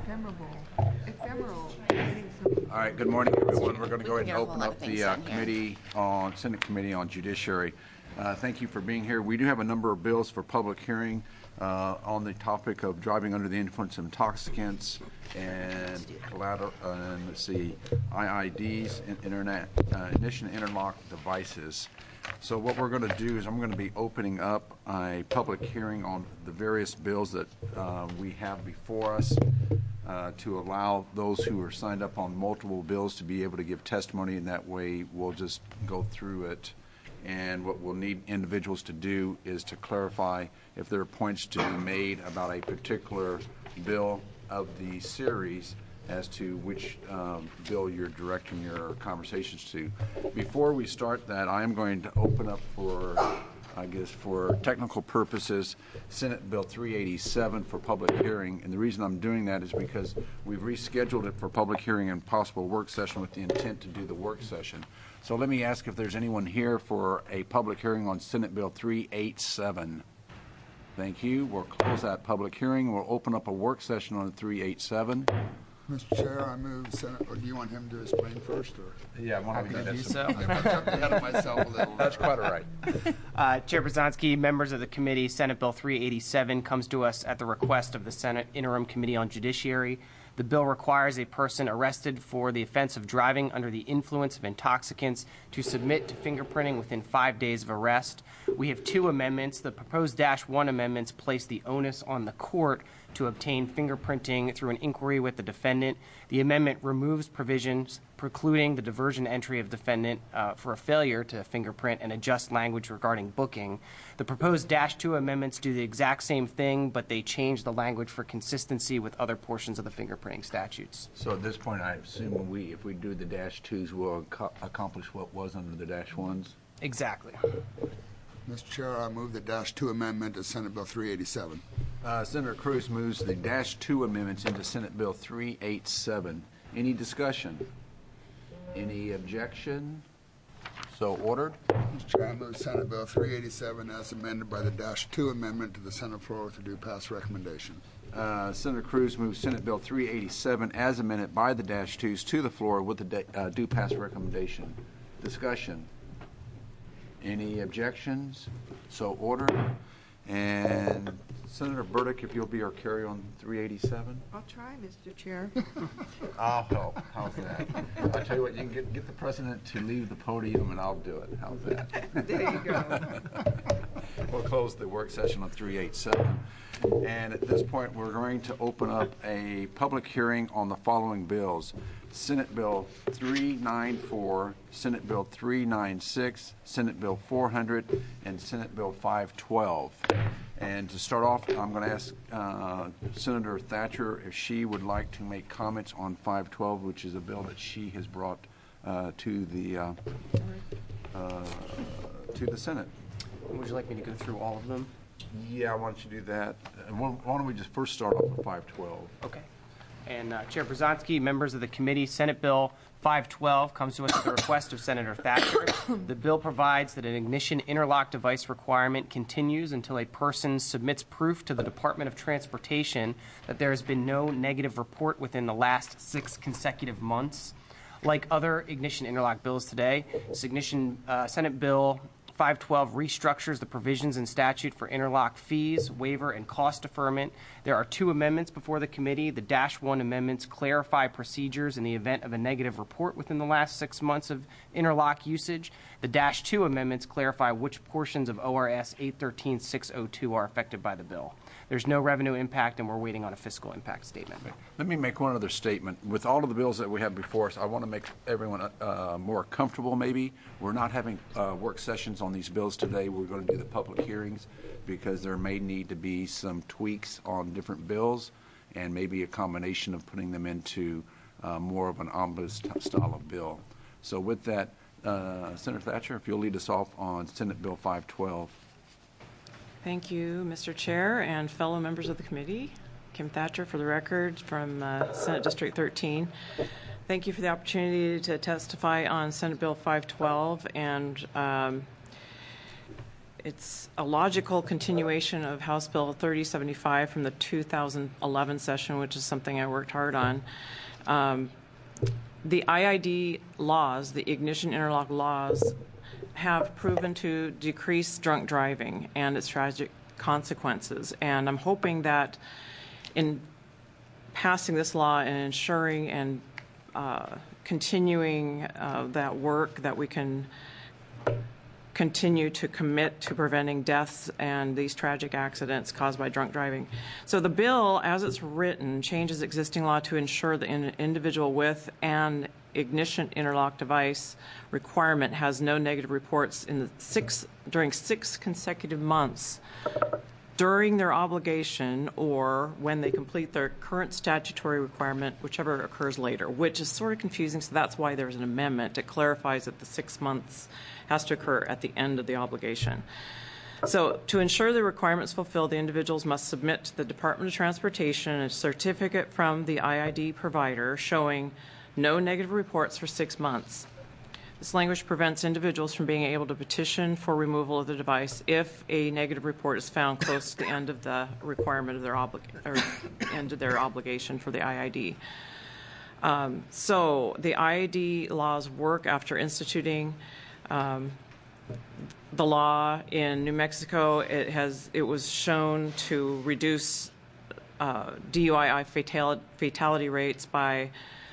Ephemeral. All right, good morning, everyone. We're going to go ahead and open up the Senate Committee on Judiciary. Thank you for being here. We do have a number of bills for public hearing on the topic of driving under the influence of intoxicants and collateral, IIDs, ignition interlock devices. So what we're going to do is I'm going to be opening up a public hearing on the various bills that we have before us to allow those who are signed up on multiple bills to be able to give testimony, and that way we'll just go through it. And what we'll need individuals to do is to clarify if there are points to be made about a particular bill of the series as to which bill you're directing your conversations to. Before we start that, I am going to open up for, for technical purposes, Senate Bill 387 for public hearing. And the reason I'm doing that is because we've rescheduled it for public hearing and possible work session with the intent to do the work session. So let me ask if there's anyone here for a public hearing on Senate Bill 387. Thank you. We'll close that public hearing. We'll open up a work session on 387. Mr. Chair, I move Senate. Or do you want him to explain first, or? Yeah, I want to do so. I jumped ahead of myself a little. That's quite all right. Chair Brzezinski, members of the committee, Senate Bill 387 comes to us at the request of the Senate Interim Committee on Judiciary. The bill requires a person arrested for the offense of driving under the influence of intoxicants to submit to fingerprinting within 5 days of arrest. We have two amendments. The proposed -1 amendments place the onus on the court to obtain fingerprinting through an inquiry with the defendant. The amendment removes provisions precluding the diversion entry of defendant for a failure to fingerprint and adjust language regarding booking. The proposed -2 amendments do the exact same thing, but they change the language for consistency with other portions of the fingerprinting statutes. So at this point, I assume if we do the -2s, we'll accomplish what was under the -1s? Exactly. Mr. Chair, I move the -2 amendment to Senate Bill 387. Senator Cruz moves the -2 amendments into Senate Bill 387. Any discussion? Any objection? So ordered. Mr. Chair, I move Senate Bill 387 as amended by the -2 amendment to the Senate floor with a due pass recommendation. Senator Cruz moves Senate Bill 387 as amended by the -2s to the floor with the due pass recommendation. Discussion. Any objections? So ordered. And Senator Burdick, if you'll be our carry on 387. I'll try, Mr. Chair. I'll help. How's that? I'll tell you what, you can get the president to leave the podium and I'll do it. How's that? There you go. We'll close the work session on 387. And at this point, we're going to open up a public hearing on the following bills. Senate Bill 394, Senate Bill 396, Senate Bill 400, and Senate Bill 512. And to start off, I'm going to ask Senator Thatcher if she would like to make comments on 512, which is a bill that she has brought to the Senate. Would you like me to go through all of them? Yeah, why don't you do that? Why don't we just first start off with 512? Okay. And Chair Brzezinski, members of the committee, Senate Bill 512 comes to us at the request of Senator Thatcher. The bill provides that an ignition interlock device requirement continues until a person submits proof to the Department of Transportation that there has been no negative report within the last 6 consecutive months. Like other ignition interlock bills today, Senate Bill 512 restructures the provisions in statute for interlock fees, waiver, and cost deferment. There are 2 amendments before the committee. The -1 amendments clarify procedures in the event of a negative report within the last 6 months of interlock usage. The -2 amendments clarify which portions of ORS 813-602 are affected by the bill. There's no revenue impact, and we're waiting on a fiscal impact statement. Let me make one other statement. With all of the bills that we have before us, I want to make everyone more comfortable, maybe. We're not having work sessions on these bills today. We're going to do the public hearings because there may need to be some tweaks on different bills and maybe a combination of putting them into more of an omnibus style of bill. So with that, Senator Thatcher, if you'll lead us off on Senate Bill 512. Thank you, Mr. Chair and fellow members of the committee. Kim Thatcher for the record from Senate District 13. Thank you for the opportunity to testify on Senate Bill 512. And it's a logical continuation of House Bill 3075 from the 2011 session, which is something I worked hard on. The IID laws, the ignition interlock laws, have proven to decrease drunk driving and its tragic consequences. And I'm hoping that in passing this law and ensuring and continuing that work, that we can continue to commit to preventing deaths and these tragic accidents caused by drunk driving. So the bill, as it's written, changes existing law to ensure that an individual with an ignition interlock device requirement has no negative reports during 6 consecutive months during their obligation or when they complete their current statutory requirement, whichever occurs later, which is sort of confusing, so that's why there's an amendment. It clarifies that the 6 months has to occur at the end of the obligation. So to ensure the requirements fulfilled, the individuals must submit to the Department of Transportation a certificate from the IID provider showing no negative reports for 6 months. This language prevents individuals from being able to petition for removal of the device if a negative report is found close to the end of the requirement of their end of their obligation for the IID. So the IID laws work after instituting the law in New Mexico. It was shown to reduce DUI fatality rates by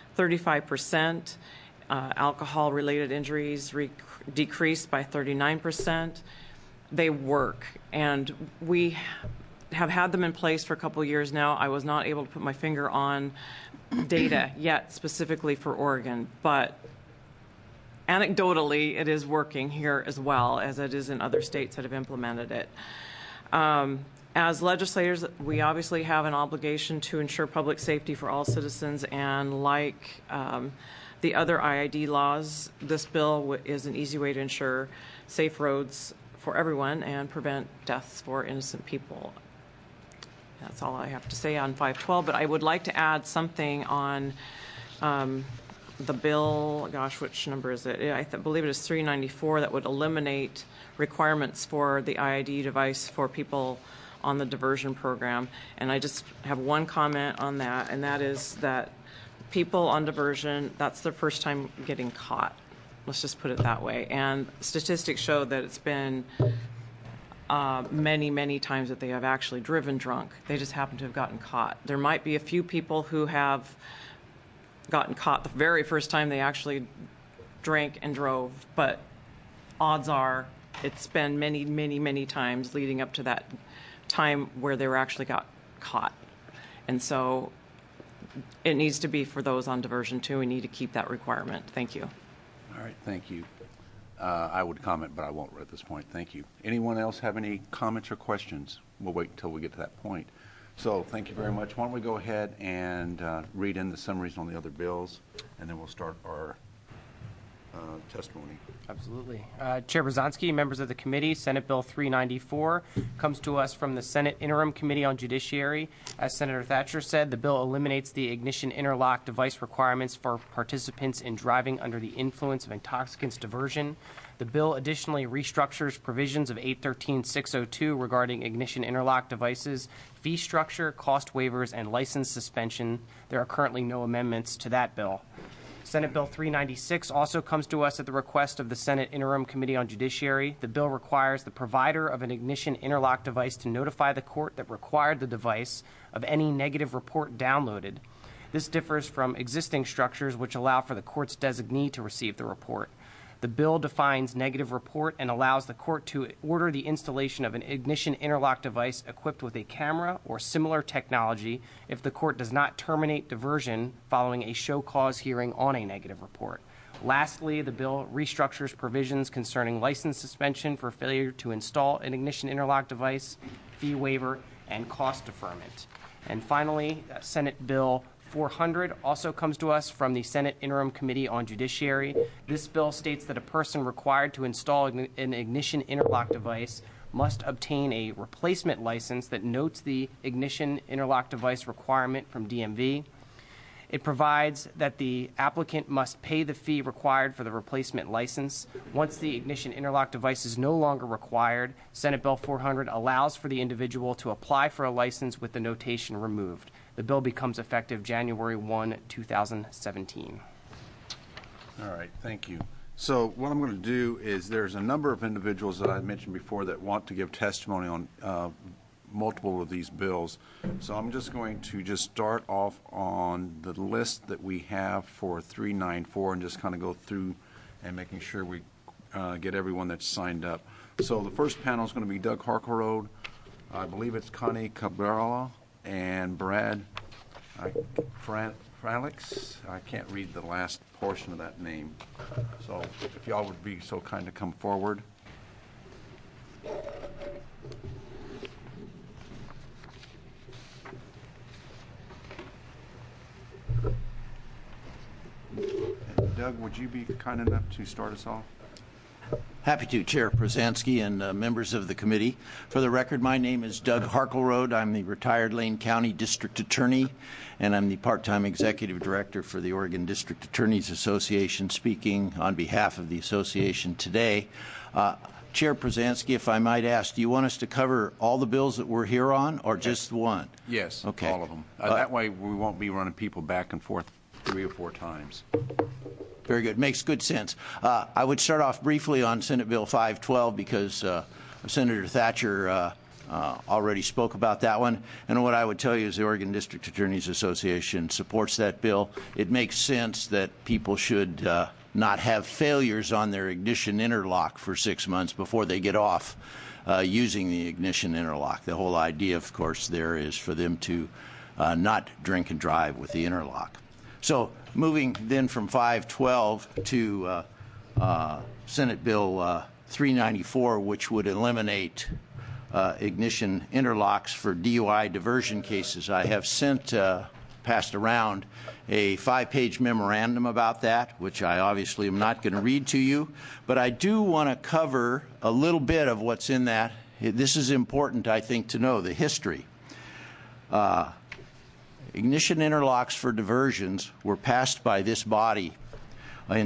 35%. Alcohol-related injuries decreased by 39%. They work, and we have had them in place for a couple of years now. I was not able to put my finger on data yet specifically for Oregon, but anecdotally, it is working here as well as it is in other states that have implemented it. As legislators, we obviously have an obligation to ensure public safety for all citizens, and like the other IID laws, this bill is an easy way to ensure safe roads for everyone and prevent deaths for innocent people. That's all I have to say on 512, but I would like to add something on the bill. Gosh, which number is it? I believe it is 394, that would eliminate requirements for the IID device for people on the diversion program. And I just have one comment on that, and that is that people on diversion, that's their first time getting caught. Let's just put it that way. And statistics show that it's been many, many times that they have actually driven drunk. They just happen to have gotten caught. There might be a few people who have gotten caught the very first time they actually drank and drove, but odds are it's been many, many, many times leading up to that time where they were actually got caught. And so it needs to be for those on diversion too. We need to keep that requirement. Thank you. All right, thank you. I would comment, but I won't at this point. Thank you. Anyone else have any comments or questions? We'll wait until we get to that point. So thank you very much. Why don't we go ahead and read in the summaries on the other bills, and then we'll start our testimony. Absolutely. Chair Brzezinski, members of the committee, Senate Bill 394 comes to us from the Senate Interim Committee on Judiciary. As Senator Thatcher said, the bill eliminates the ignition interlock device requirements for participants in driving under the influence of intoxicants diversion. The bill additionally restructures provisions of 813-602 regarding ignition interlock devices, fee structure, cost waivers, and license suspension. There are currently no amendments to that bill. Senate Bill 396 also comes to us at the request of the Senate Interim Committee on Judiciary. The bill requires the provider of an ignition interlock device to notify the court that required the device of any negative report downloaded. This differs from existing structures which allow for the court's designee to receive the report. The bill defines negative report and allows the court to order the installation of an ignition interlock device equipped with a camera or similar technology if the court does not terminate diversion following a show cause hearing on a negative report. Lastly, the bill restructures provisions concerning license suspension for failure to install an ignition interlock device, fee waiver, and cost deferment. And finally, Senate Bill 400 also comes to us from the Senate Interim Committee on Judiciary. This bill states that a person required to install an ignition interlock device must obtain a replacement license that notes the ignition interlock device requirement from DMV. It provides that the applicant must pay the fee required for the replacement license. Once the ignition interlock device is no longer required, Senate Bill 400 allows for the individual to apply for a license with the notation removed. The bill becomes effective January 1, 2017. All right, thank you. So what I'm going to do is there's a number of individuals that I mentioned before that want to give testimony on multiple of these bills. So I'm just going to start off on the list that we have for 394 and just kind of go through and making sure we get everyone that's signed up. So the first panel is going to be Doug Harkleroad. I believe it's Connie Cabral and Brad Fralix. I can't read the last portion of that name. So if y'all would be so kind to come forward. Doug, would you be kind enough to start us off? Happy to, Chair Przansky and members of the committee. For the record, my name is Doug Harkleroad. I'm the retired Lane County District Attorney, and I'm the part-time Executive Director for the Oregon District Attorneys Association, speaking on behalf of the association today. Chair Przansky, if I might ask, do you want us to cover all the bills that we're here on, or just one? Yes, okay. All of them. That way we won't be running people back and forth 3 or 4 times. Very good. Makes good sense. I would start off briefly on Senate Bill 512 because Senator Thatcher already spoke about that one. And what I would tell you is the Oregon District Attorneys Association supports that bill. It makes sense that people should not have failures on their ignition interlock for 6 months before they get off using the ignition interlock. The whole idea, of course, there is for them to not drink and drive with the interlock. So moving then from 512 to Senate Bill 394, which would eliminate ignition interlocks for DUI diversion cases. I have passed around a 5-page memorandum about that, which I obviously am not going to read to you, but I do want to cover a little bit of what's in that. This is important, I think, to know the history. Ignition interlocks for diversions were passed by this body in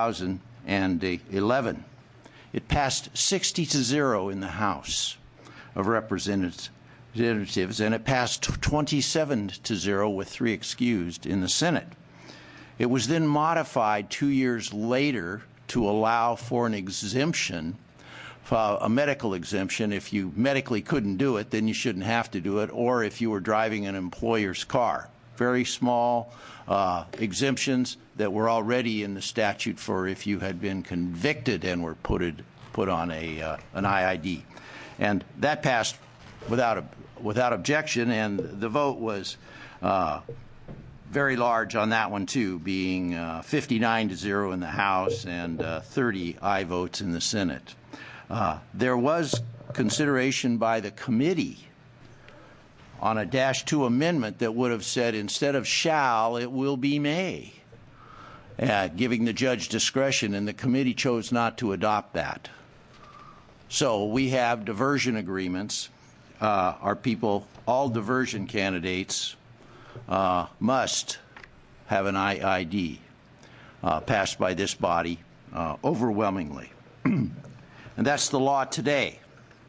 2011. It passed 60-0 in the House of Representatives, and it passed 27-0 with 3 excused in the Senate. It was then modified 2 years later to allow for an exemption, a medical exemption. If you medically couldn't do it, then you shouldn't have to do it, or if you were driving an employer's car. Very small exemptions that were already in the statute for if you had been convicted and were put on an IID. And that passed without objection, and the vote was very large on that one too, being 59-0 in the House and 30 aye votes in the Senate. There was consideration by the committee on a -2 amendment that would have said instead of shall, it will be may, giving the judge discretion, and the committee chose not to adopt that. So we have diversion agreements. Our people, all diversion candidates, must have an IID passed by this body overwhelmingly. And that's the law today.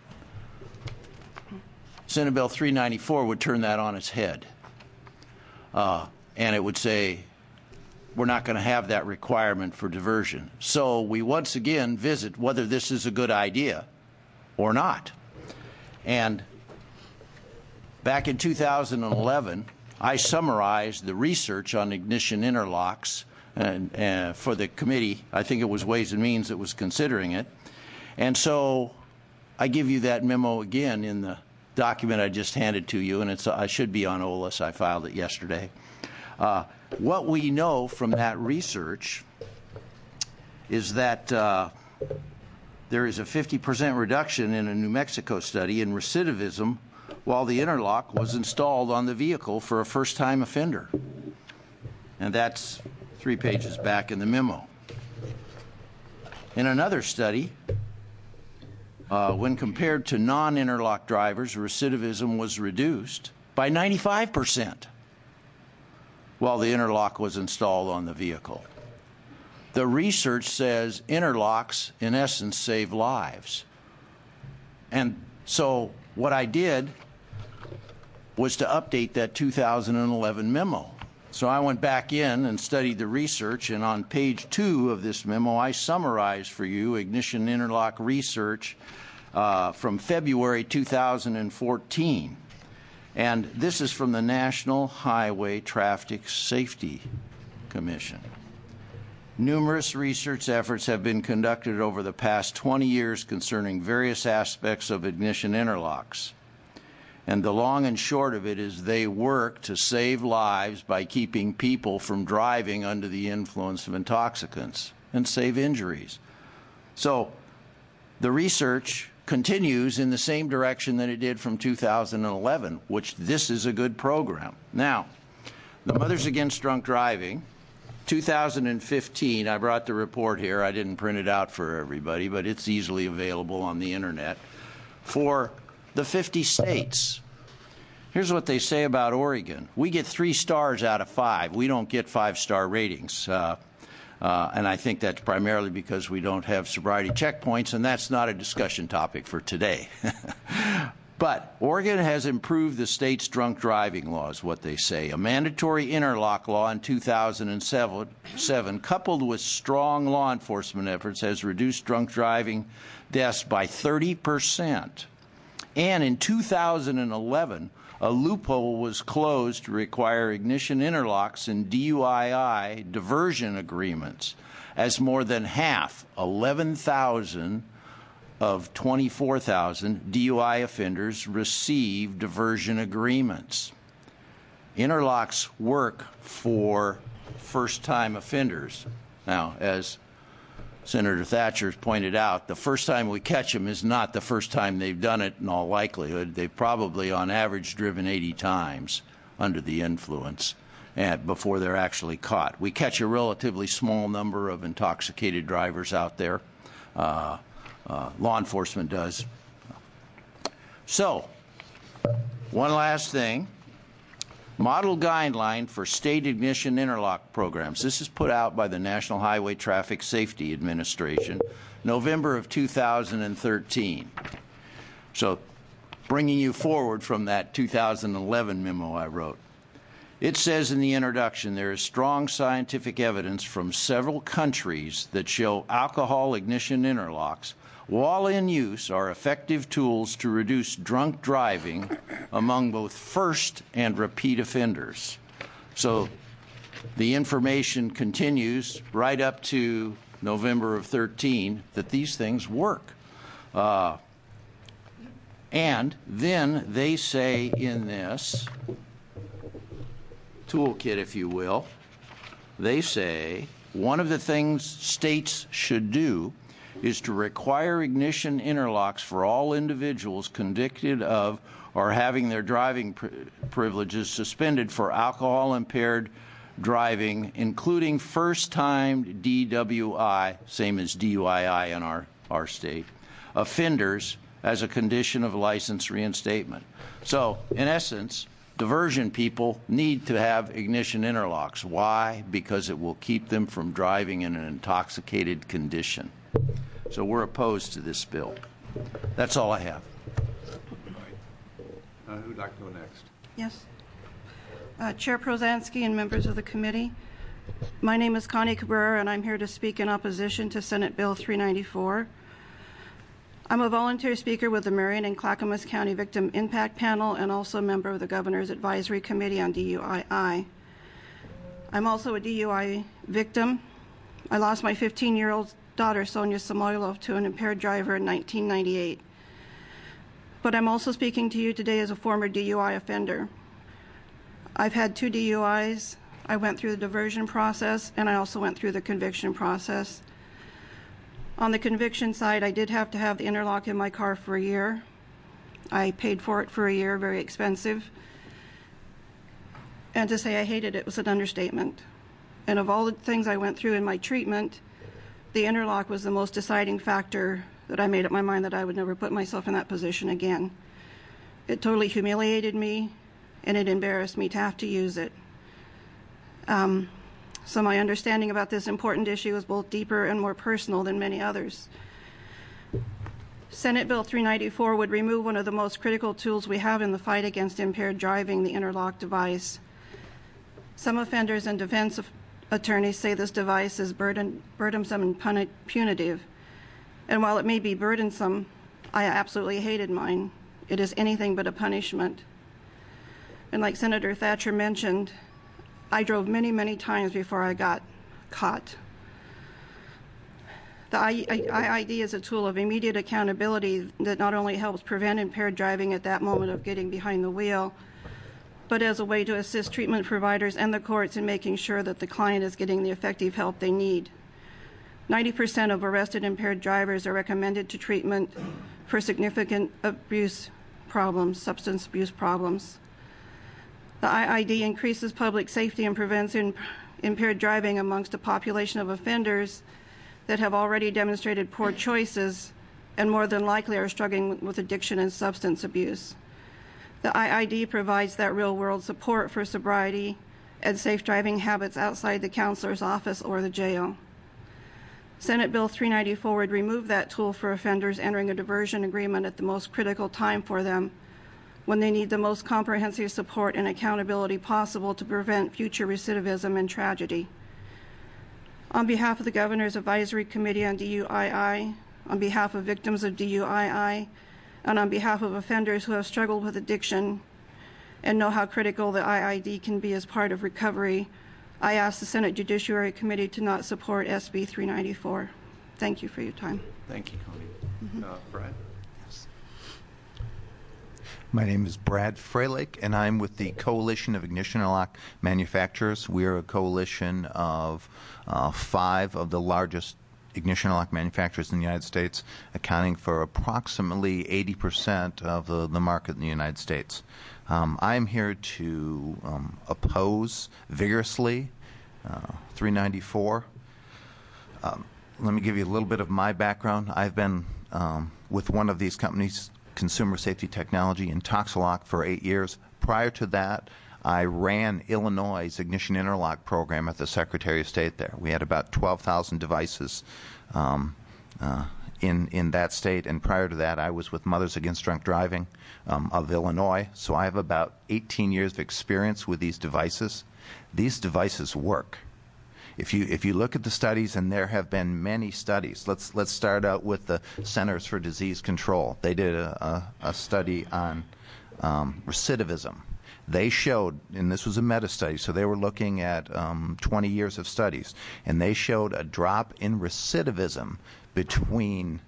Senate Bill 394 would turn that on its head. And it would say, we're not going to have that requirement for diversion. So we once again visit whether this is a good idea or not. And back in 2011, I summarized the research on ignition interlocks and for the committee. I think it was Ways and Means that was considering it. And so I give you that memo again in the document I just handed to you, and I should be on OLS. I filed it yesterday. What we know from that research is that there is a 50% reduction in a New Mexico study in recidivism while the interlock was installed on the vehicle for a first-time offender. And that's 3 pages back in the memo. In another study, when compared to non-interlock drivers, recidivism was reduced by 95%. while the interlock was installed on the vehicle. The research says interlocks, in essence, save lives. And so what I did was to update that 2011 memo. So I went back in and studied the research, and on page 2 of this memo, I summarized for you ignition interlock research from February 2014. And this is from the National Highway Traffic Safety Commission. Numerous research efforts have been conducted over the past 20 years concerning various aspects of ignition interlocks. And the long and short of it is they work to save lives by keeping people from driving under the influence of intoxicants and save injuries. So the research continues in the same direction that it did from 2011, which this is a good program. Now, the Mothers Against Drunk Driving, 2015, I brought the report here. I didn't print it out for everybody, but it's easily available on the internet, for the 50 states. Here's what they say about Oregon. We get 3 stars out of 5. We don't get 5-star ratings. And I think that's primarily because we don't have sobriety checkpoints, and that's not a discussion topic for today. But Oregon has improved the state's drunk driving laws, what they say. A mandatory interlock law in 2007, coupled with strong law enforcement efforts, has reduced drunk driving deaths by 30%. And in 2011, a loophole was closed to require ignition interlocks in DUI diversion agreements, as more than half, 11,000 of 24,000 DUI offenders receive diversion agreements. Interlocks work for first-time offenders. Now, as Senator Thatcher pointed out, the first time we catch them is not the first time they've done it in all likelihood. They've probably, on average, driven 80 times under the influence before they're actually caught. We catch a relatively small number of intoxicated drivers out there. Law enforcement does. So, one last thing. Model guideline for state ignition interlock programs. This is put out by the National Highway Traffic Safety Administration, November of 2013. So, bringing you forward from that 2011 memo I wrote. It says in the introduction, there is strong scientific evidence from several countries that show alcohol ignition interlocks, while in use, are effective tools to reduce drunk driving among both first and repeat offenders. So the information continues right up to November of 13 that these things work. And then they say in this toolkit, if you will, they say one of the things states should do is to require ignition interlocks for all individuals convicted of or having their driving privileges suspended for alcohol-impaired driving, including first-time DWI, same as DUII in our state, offenders as a condition of license reinstatement. So, in essence, diversion people need to have ignition interlocks. Why? Because it will keep them from driving in an intoxicated condition. So we're opposed to this bill. That's all I have. Who'd like to go next? Yes. Chair Prozansky and members of the committee, my name is Connie Cabrera, and I'm here to speak in opposition to Senate Bill 394. I'm a volunteer speaker with the Marion and Clackamas County Victim Impact Panel and also a member of the Governor's Advisory Committee on DUII. I'm also a DUI victim. I lost my 15-year-old daughter, Sonia Samoilov, to an impaired driver in 1998. But I'm also speaking to you today as a former DUI offender. I've had 2 DUIs. I went through the diversion process, and I also went through the conviction process. On the conviction side, I did have to have the interlock in my car for a year. I paid for it for a year, very expensive. And to say I hated it was an understatement. And of all the things I went through in my treatment, the interlock was the most deciding factor that I made up my mind that I would never put myself in that position again. It totally humiliated me, and it embarrassed me to have to use it. So my understanding about this important issue is both deeper and more personal than many others. Senate Bill 394 would remove one of the most critical tools we have in the fight against impaired driving, the interlock device. Some offenders and defense attorneys say this device is burdensome and punitive. And while it may be burdensome, I absolutely hated mine. It is anything but a punishment. And like Senator Thatcher mentioned, I drove many, many times before I got caught. The IID is a tool of immediate accountability that not only helps prevent impaired driving at that moment of getting behind the wheel, but as a way to assist treatment providers and the courts in making sure that the client is getting the effective help they need. 90% of arrested impaired drivers are recommended to treatment for significant abuse problems, substance abuse problems. The IID increases public safety and prevents impaired driving amongst a population of offenders that have already demonstrated poor choices and more than likely are struggling with addiction and substance abuse. The IID provides that real-world support for sobriety and safe driving habits outside the counselor's office or the jail. Senate Bill 394 would remove that tool for offenders entering a diversion agreement at the most critical time for them, when they need the most comprehensive support and accountability possible to prevent future recidivism and tragedy. On behalf of the Governor's Advisory Committee on DUII, on behalf of victims of DUII, and on behalf of offenders who have struggled with addiction and know how critical the IID can be as part of recovery, I ask the Senate Judiciary Committee to not support SB 394. Thank you for your time. Thank you, Connie. Brad? My name is Brad Frelich, and I'm with the Coalition of Ignition Interlock Manufacturers. We are a coalition of 5 of the largest ignition interlock manufacturers in the United States, accounting for approximately 80% of the market in the United States. I am here to oppose vigorously 394. Let me give you a little bit of my background. I've been with one of these companies, Consumer Safety Technology, in Toxalock, for 8 years. Prior to that, I ran Illinois' ignition interlock program at the Secretary of State there. We had about 12,000 devices in that state, and prior to that, I was with Mothers Against Drunk Driving of Illinois. So I have about 18 years of experience with these devices. These devices work. If you look at the studies, and there have been many studies, let's start out with the Centers for Disease Control. They did a study on recidivism. They showed, and this was a meta-study, so they were looking at 20 years of studies, and they showed a drop in recidivism between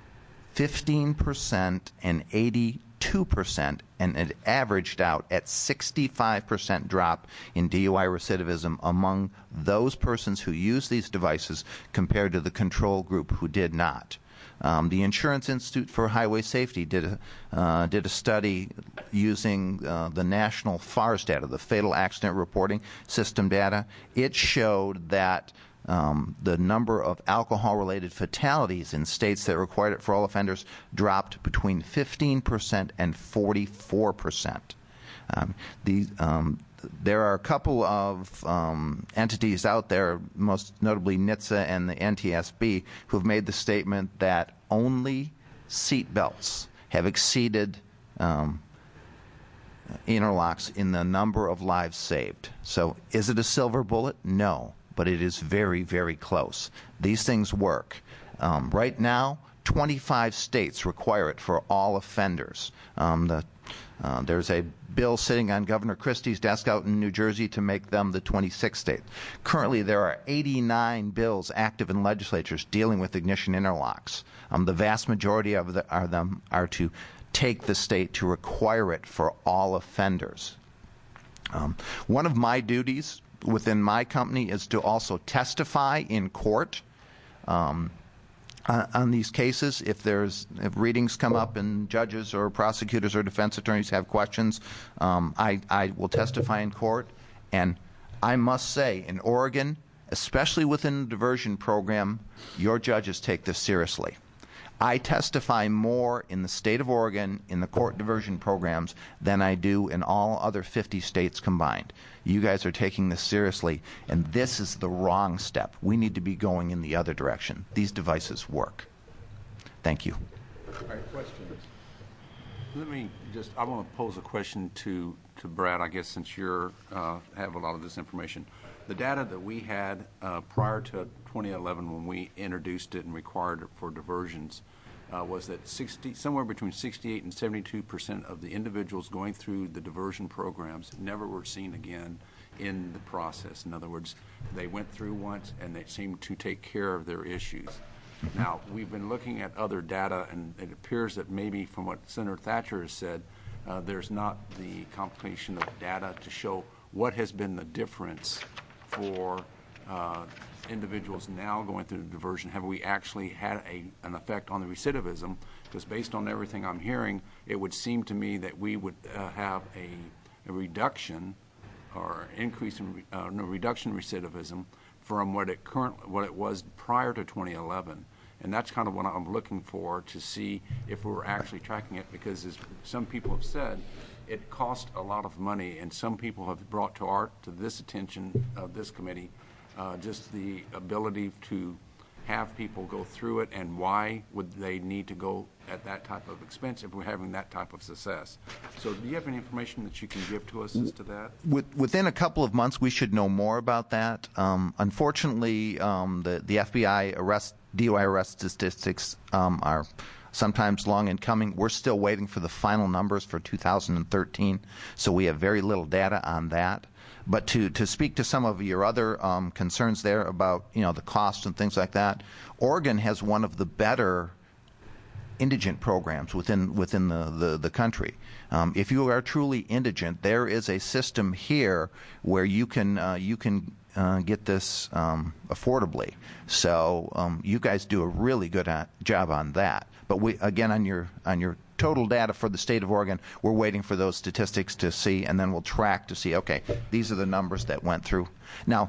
15% and 82%, and it averaged out at 65% drop in DUI recidivism among those persons who use these devices compared to the control group who did not. The Insurance Institute for Highway Safety did a study using the national FARS data, the Fatal Accident Reporting System data. It showed that the number of alcohol-related fatalities in states that required it for all offenders dropped between 15% and 44%. There are a couple of entities out there, most notably NHTSA and the NTSB, who have made the statement that only seat belts have exceeded interlocks in the number of lives saved. So is it a silver bullet? No, but it is very, very close. These things work. Right now, 25 states require it for all offenders. There's a bill sitting on Governor Christie's desk out in New Jersey to make them the 26th state. Currently, there are 89 bills active in legislatures dealing with ignition interlocks. The vast majority of them are to take the state to require it for all offenders. One of my duties within my company is to also testify in court on these cases. If readings come up and judges or prosecutors or defense attorneys have questions, I will testify in court. And I must say, in Oregon, especially within the diversion program, your judges take this seriously. I testify more in the state of Oregon in the court diversion programs than I do in all other 50 states combined. You guys are taking this seriously, and this is the wrong step. We need to be going in the other direction. These devices work. Thank you. All right, questions? Let me just, I want to pose a question to Brad, I guess, since you have a lot of this information. The data that we had prior to 2011 when we introduced it and required it for diversions was that somewhere between 68 and 72% of the individuals going through the diversion programs never were seen again in the process. In other words, they went through once and they seemed to take care of their issues. Now, we've been looking at other data, and it appears that maybe from what Senator Thatcher has said, there's not the compilation of data to show what has been the difference for individuals now going through the diversion. Have we actually had an effect on the recidivism? Because based on everything I'm hearing, it would seem to me that we would have a reduction or increase in reduction in recidivism from what it was prior to 2011. And that's kind of what I'm looking for to see if we're actually tracking it, because as some people have said, it costs a lot of money, and some people have brought to this attention of this committee just the ability to have people go through it, and why would they need to go at that type of expense if we're having that type of success. So do you have any information that you can give to us as to that? Within a couple of months, we should know more about that. Unfortunately, the FBI DUI arrest statistics are sometimes long in coming. We're still waiting for the final numbers for 2013, so we have very little data on that. But to speak to some of your other concerns there about the cost and things like that, Oregon has one of the better indigent programs within the country. If you are truly indigent, there is a system here where you can get this affordably. So you guys do a really good job on that. But again, on your total data for the state of Oregon, we're waiting for those statistics to see, and then we'll track to see, okay, these are the numbers that went through. Now,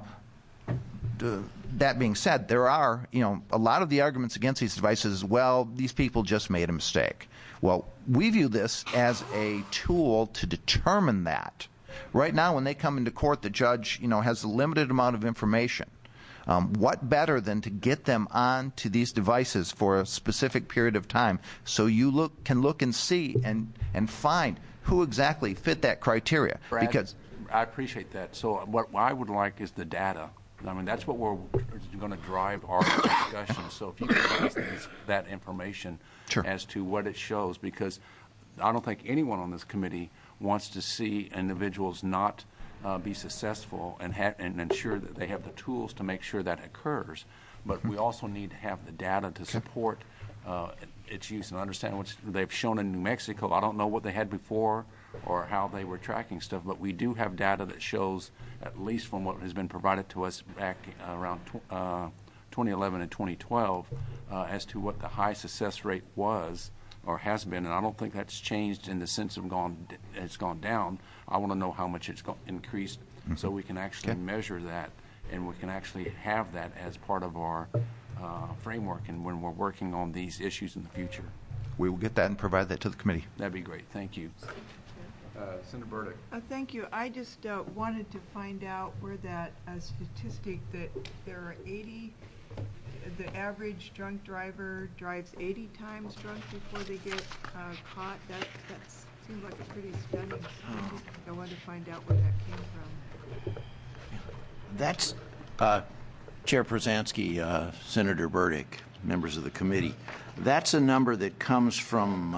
that being said, there are, a lot of the arguments against these devices, well, these people just made a mistake. Well, we view this as a tool to determine that. Right now, when they come into court, the judge, has a limited amount of information. What better than to get them onto these devices for a specific period of time so you can look and see and find who exactly fit that criteria. Brad, because I appreciate that. So what I would like is the data. I mean, that's what we're going to drive our discussion. So if you could give us that information Sure. as to what it shows, because I don't think anyone on this committee wants to see individuals not be successful and ensure that they have the tools to make sure that occurs. But we also need to have the data to support its use and understand what they've shown in New Mexico. I don't know what they had before or how they were tracking stuff, but we do have data that shows, at least from what has been provided to us back around 2011 and 2012, as to what the high success rate was or has been, and I don't think that's changed in the sense of it's gone down. I want to know how much it's increased, so we can actually measure that, and we can actually have that as part of our framework, and when we're working on these issues in the future. We will get that and provide that to the committee. That'd be great. Thank you. Senator Burdick. Thank you. I just wanted to find out where that statistic that there are 80, the average drunk driver drives 80 times drunk before they get caught. That seems like a pretty stunning statistic. I wanted to find out where that came from. That's Chair Przansky, Senator Burdick, members of the committee. That's a number that comes from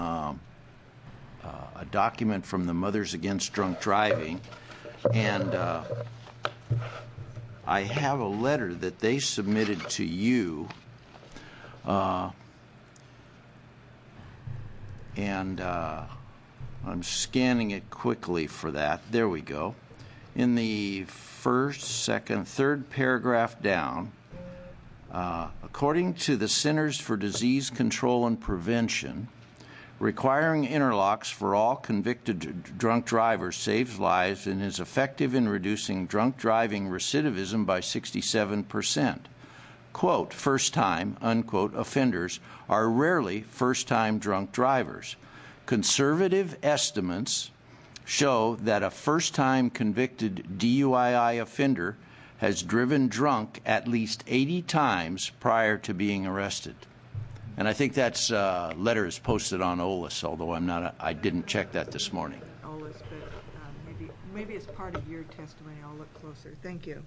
a document from the Mothers Against Drunk Driving, and I have a letter that they submitted to you, and I'm scanning it quickly for that. There we go. In the first, second, third paragraph down, according to the Centers for Disease Control and Prevention, requiring interlocks for all convicted drunk drivers saves lives and is effective in reducing drunk driving recidivism by 67%. quote, first-time, unquote, offenders are rarely first-time drunk drivers. Conservative estimates show that a first-time convicted DUI offender has driven drunk at least 80 times prior to being arrested. And I think that's letter is posted on OLIS, although I didn't check that this morning. OLIS, but maybe it's part of your testimony. I'll look closer. Thank you.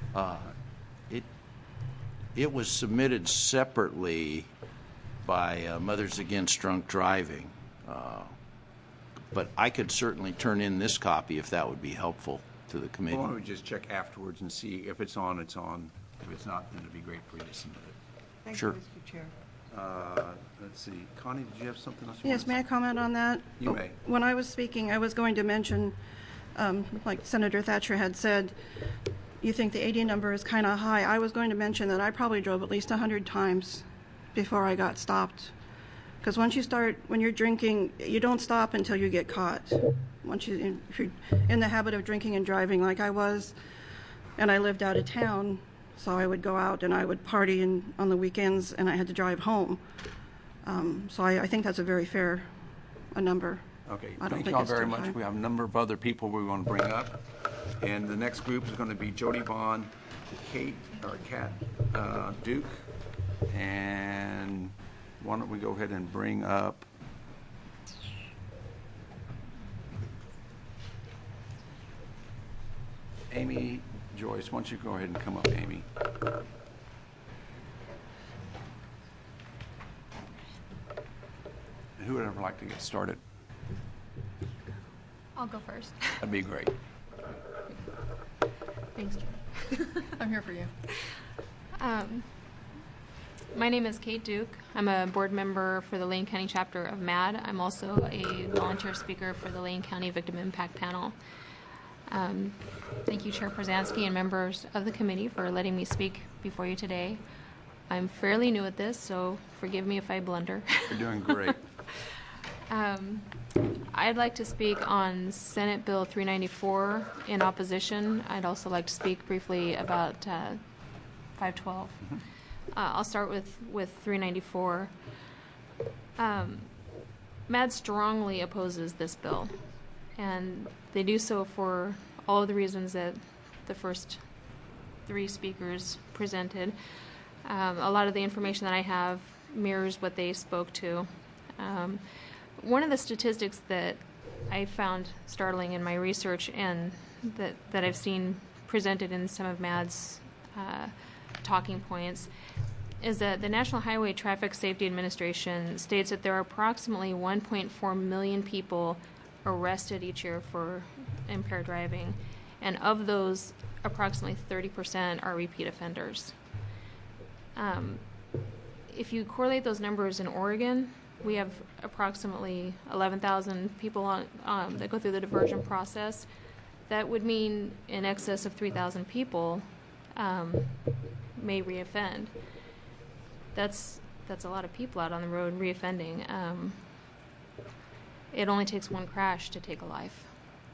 It was submitted separately by Mothers Against Drunk Driving, but I could certainly turn in this copy if that would be helpful to the committee. Why don't we just check afterwards and see if it's on, it's on. If it's not, then it'd be great for you to submit it. Thank Sure. you, Mr. Chair. Let's see. Connie, did you have something else? Yes, may I comment on that? You may. When I was speaking, I was going to mention, like Senator Thatcher had said, you think the 80 number is kind of high. I was going to mention that I probably drove at least 100 times before I got stopped. Because when you're drinking, you don't stop until you get caught. If you're in the habit of drinking and driving like I was, and I lived out of town, so I would go out and I would party on the weekends, and I had to drive home. So I think that's a very fair number. Okay, I don't thank think you all it's very too much. high. We have a number of other people we want to bring up. And the next group is going to be Jody Vaughn, Kat Duke, and why don't we go ahead and bring up Amy Joyce. Why don't you go ahead and come up, Amy? Who would ever like to get started? I'll go first. That'd be great. Thanks, Jim. I'm here for you. My name is Kate Duke. I'm a board member for the Lane County chapter of MAD. I'm also a volunteer speaker for the Lane County Victim Impact Panel. Thank you, Chair Przansky and members of the committee for letting me speak before you today. I'm fairly new at this, so forgive me if I blunder. You're doing great. I'd like to speak on Senate Bill 394 in opposition. I'd also like to speak briefly about 512. I'll start with 394. MAD strongly opposes this bill, and they do so for all of the reasons that the first three speakers presented. A lot of the information that I have mirrors what they spoke to. One of the statistics that I found startling in my research and that I've seen presented in some of MAD's talking points is that the National Highway Traffic Safety Administration states that there are approximately 1.4 million people arrested each year for impaired driving, and of those, approximately 30% are repeat offenders. If you correlate those numbers in Oregon, we have approximately 11,000 people that go through the diversion process. That would mean in excess of 3,000 people may reoffend. That's a lot of people out on the road reoffending. It only takes one crash to take a life.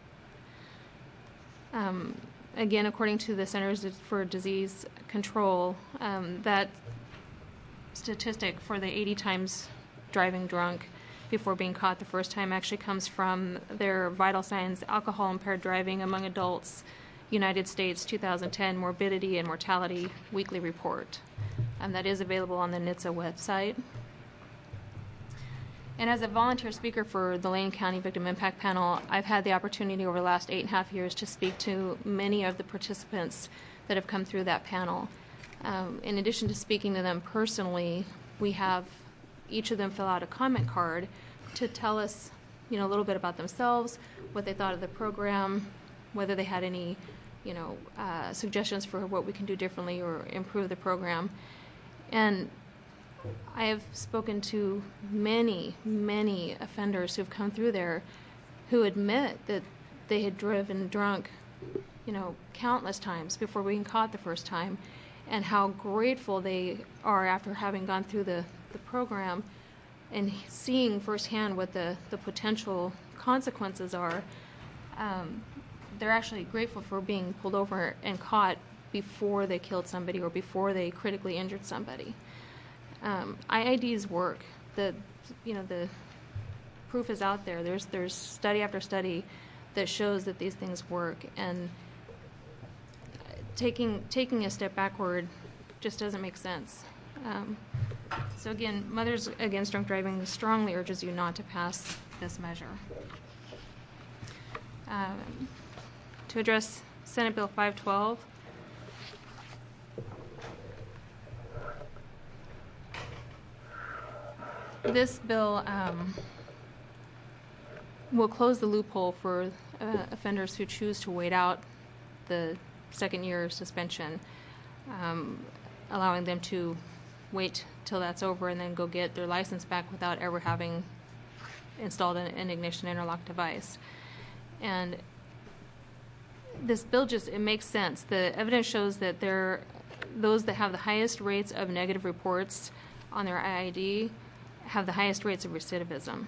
Again, according to the Centers for Disease Control, that statistic for the 80 times driving drunk before being caught the first time actually comes from their Vital Signs Alcohol Impaired Driving Among Adults United States 2010 Morbidity and Mortality Weekly Report. That is available on the NHTSA website. And as a volunteer speaker for the Lane County Victim Impact Panel, I've had the opportunity over the last 8.5 years to speak to many of the participants that have come through that panel. In addition to speaking to them personally, we have each of them fill out a comment card to tell us, a little bit about themselves, what they thought of the program, whether they had any, suggestions for what we can do differently or improve the program. And I have spoken to many, many offenders who've come through there who admit that they had driven drunk, countless times before being caught the first time, and how grateful they are after having gone through the program and seeing firsthand what the potential consequences are. They're actually grateful for being pulled over and caught before they killed somebody or before they critically injured somebody. IIDs work. The proof is out there. There's study after study that shows that these things work, and taking a step backward just doesn't make sense. So again, Mothers Against Drunk Driving strongly urges you not to pass this measure. To address Senate Bill 512, this bill will close the loophole for offenders who choose to wait out the second year suspension, allowing them to wait till that's over and then go get their license back without ever having installed an ignition interlock device. And this bill it makes sense. The evidence shows that those that have the highest rates of negative reports on their IID have the highest rates of recidivism.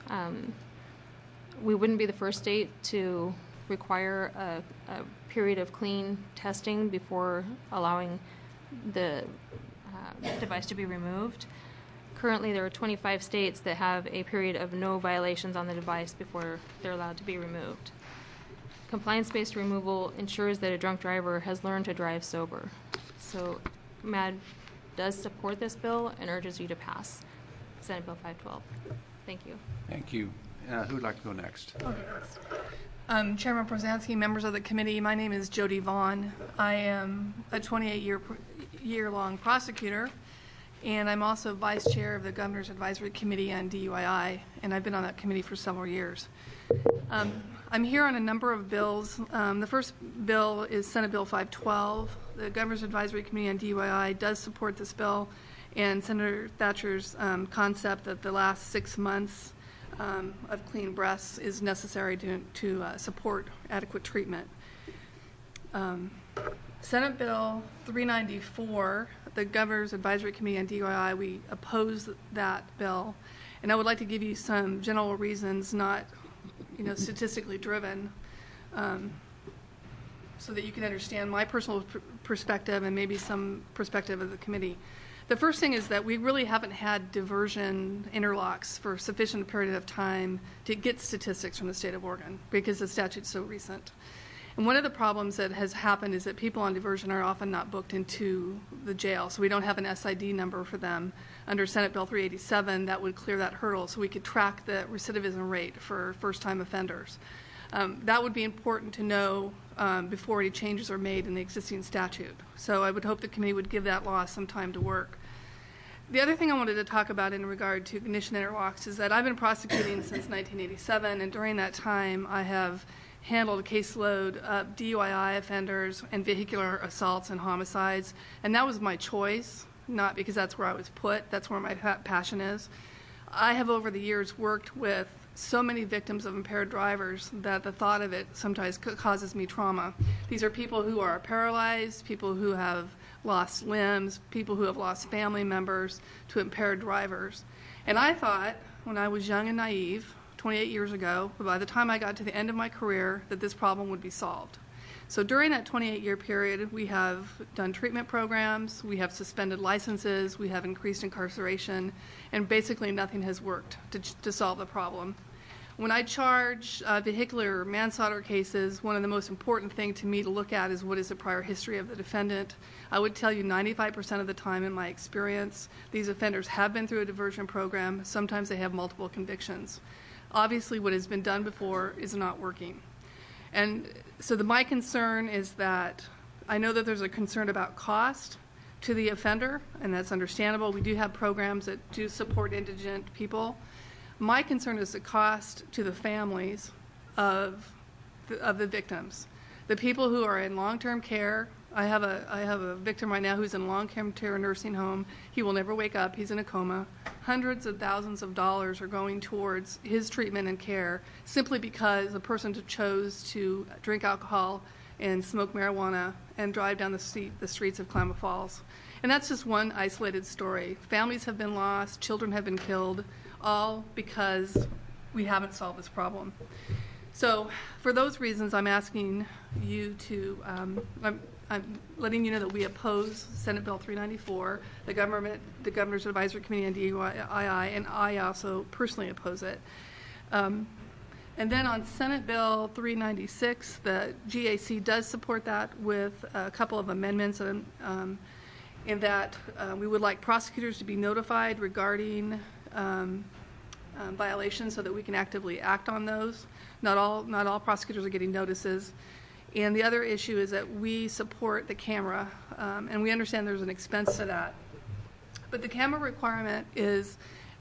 We wouldn't be the first state to require a period of clean testing before allowing the device to be removed. Currently, there are 25 states that have a period of no violations on the device before they're allowed to be removed. Compliance-based removal ensures that a drunk driver has learned to drive sober. So MAD does support this bill and urges you to pass Senate Bill 512. Thank you. Thank you. Who would like to go next? Okay. Chairman Prozansky, members of the committee, my name is Jody Vaughn. I am a 28-year-long prosecutor, and I'm also vice chair of the Governor's Advisory Committee on DUII, and I've been on that committee for several years. I'm here on a number of bills. The first bill is Senate Bill 512. The Governor's Advisory Committee on DUII does support this bill, and Senator Thatcher's concept that the last 6 months of clean breaths is necessary to support adequate treatment. Senate Bill 394, the Governor's Advisory Committee on DUII, we oppose that bill, and I would like to give you some general reasons, not statistically driven, so that you can understand my personal perspective and maybe some perspective of the committee. The first thing is that we really haven't had diversion interlocks for a sufficient period of time to get statistics from the state of Oregon because the statute's so recent. And one of the problems that has happened is that people on diversion are often not booked into the jail, so we don't have an SID number for them. Under Senate Bill 387, that would clear that hurdle so we could track the recidivism rate for first-time offenders. That would be important to know before any changes are made in the existing statute. So I would hope the committee would give that law some time to work. The other thing I wanted to talk about in regard to ignition interlocks is that I've been prosecuting since 1987, and during that time I have handled a caseload of DUII offenders and vehicular assaults and homicides, and that was my choice, not because that's where I was put. That's where my passion is. I have over the years worked with so many victims of impaired drivers that the thought of it sometimes causes me trauma. These are people who are paralyzed, people who have lost limbs, people who have lost family members to impaired drivers. And I thought, when I was young and naive, 28 years ago, by the time I got to the end of my career, that this problem would be solved. So during that 28-year period, we have done treatment programs, we have suspended licenses, we have increased incarceration, and basically nothing has worked to solve the problem. When I charge vehicular manslaughter cases, one of the most important things to me to look at is what is the prior history of the defendant. I would tell you 95% of the time in my experience, these offenders have been through a diversion program. Sometimes they have multiple convictions. Obviously, what has been done before is not working. And so my concern is that I know that there's a concern about cost to the offender, and that's understandable. We do have programs that do support indigent people. My concern is the cost to the families of the victims. The people who are in long-term care. I have a victim right now who's in long-term care nursing home. He will never wake up. He's in a coma. Hundreds of thousands of dollars are going towards his treatment and care simply because the person chose to drink alcohol and smoke marijuana and drive down the streets of Klamath Falls. And that's just one isolated story. Families have been lost. Children have been killed, all because we haven't solved this problem. So for those reasons, I'm asking you to, I'm letting you know that we oppose Senate Bill 394, the Governor's Advisory Committee on DUII, and I also personally oppose it. And then on Senate Bill 396, the GAC does support that with a couple of amendments in that we would like prosecutors to be notified regarding violations so that we can actively act on those. Not all prosecutors are getting notices. And the other issue is that we support the camera, and we understand there's an expense to that. But the camera requirement is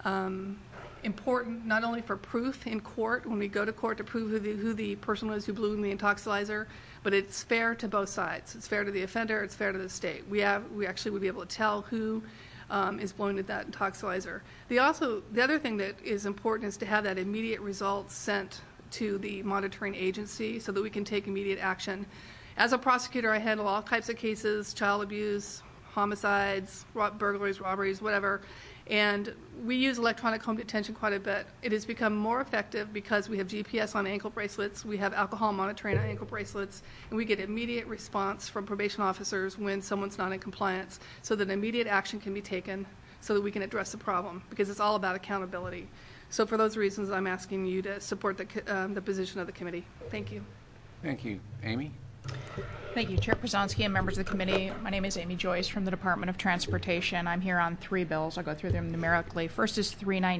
important not only for proof in court, when we go to court to prove who the person was who blew in the intoxilizer, but it's fair to both sides. It's fair to the offender, it's fair to the state. We actually would be able to tell who is blowing at that intoxilizer. The other thing that is important is to have that immediate result sent to the monitoring agency so that we can take immediate action. As a prosecutor, I handle all types of cases, child abuse, homicides, burglaries, robberies, whatever, and we use electronic home detention quite a bit. It has become more effective because we have GPS on ankle bracelets, we have alcohol monitoring on ankle bracelets, and we get immediate response from probation officers when someone's not in compliance so that immediate action can be taken so that we can address the problem, because it's all about accountability. So for those reasons, I'm asking you to support the position of the committee. Thank you. Thank you. Amy? Thank you, Chair Przonski and members of the committee. My name is Amy Joyce from the Department of Transportation. I'm here on 3 bills. I'll go through them numerically. First is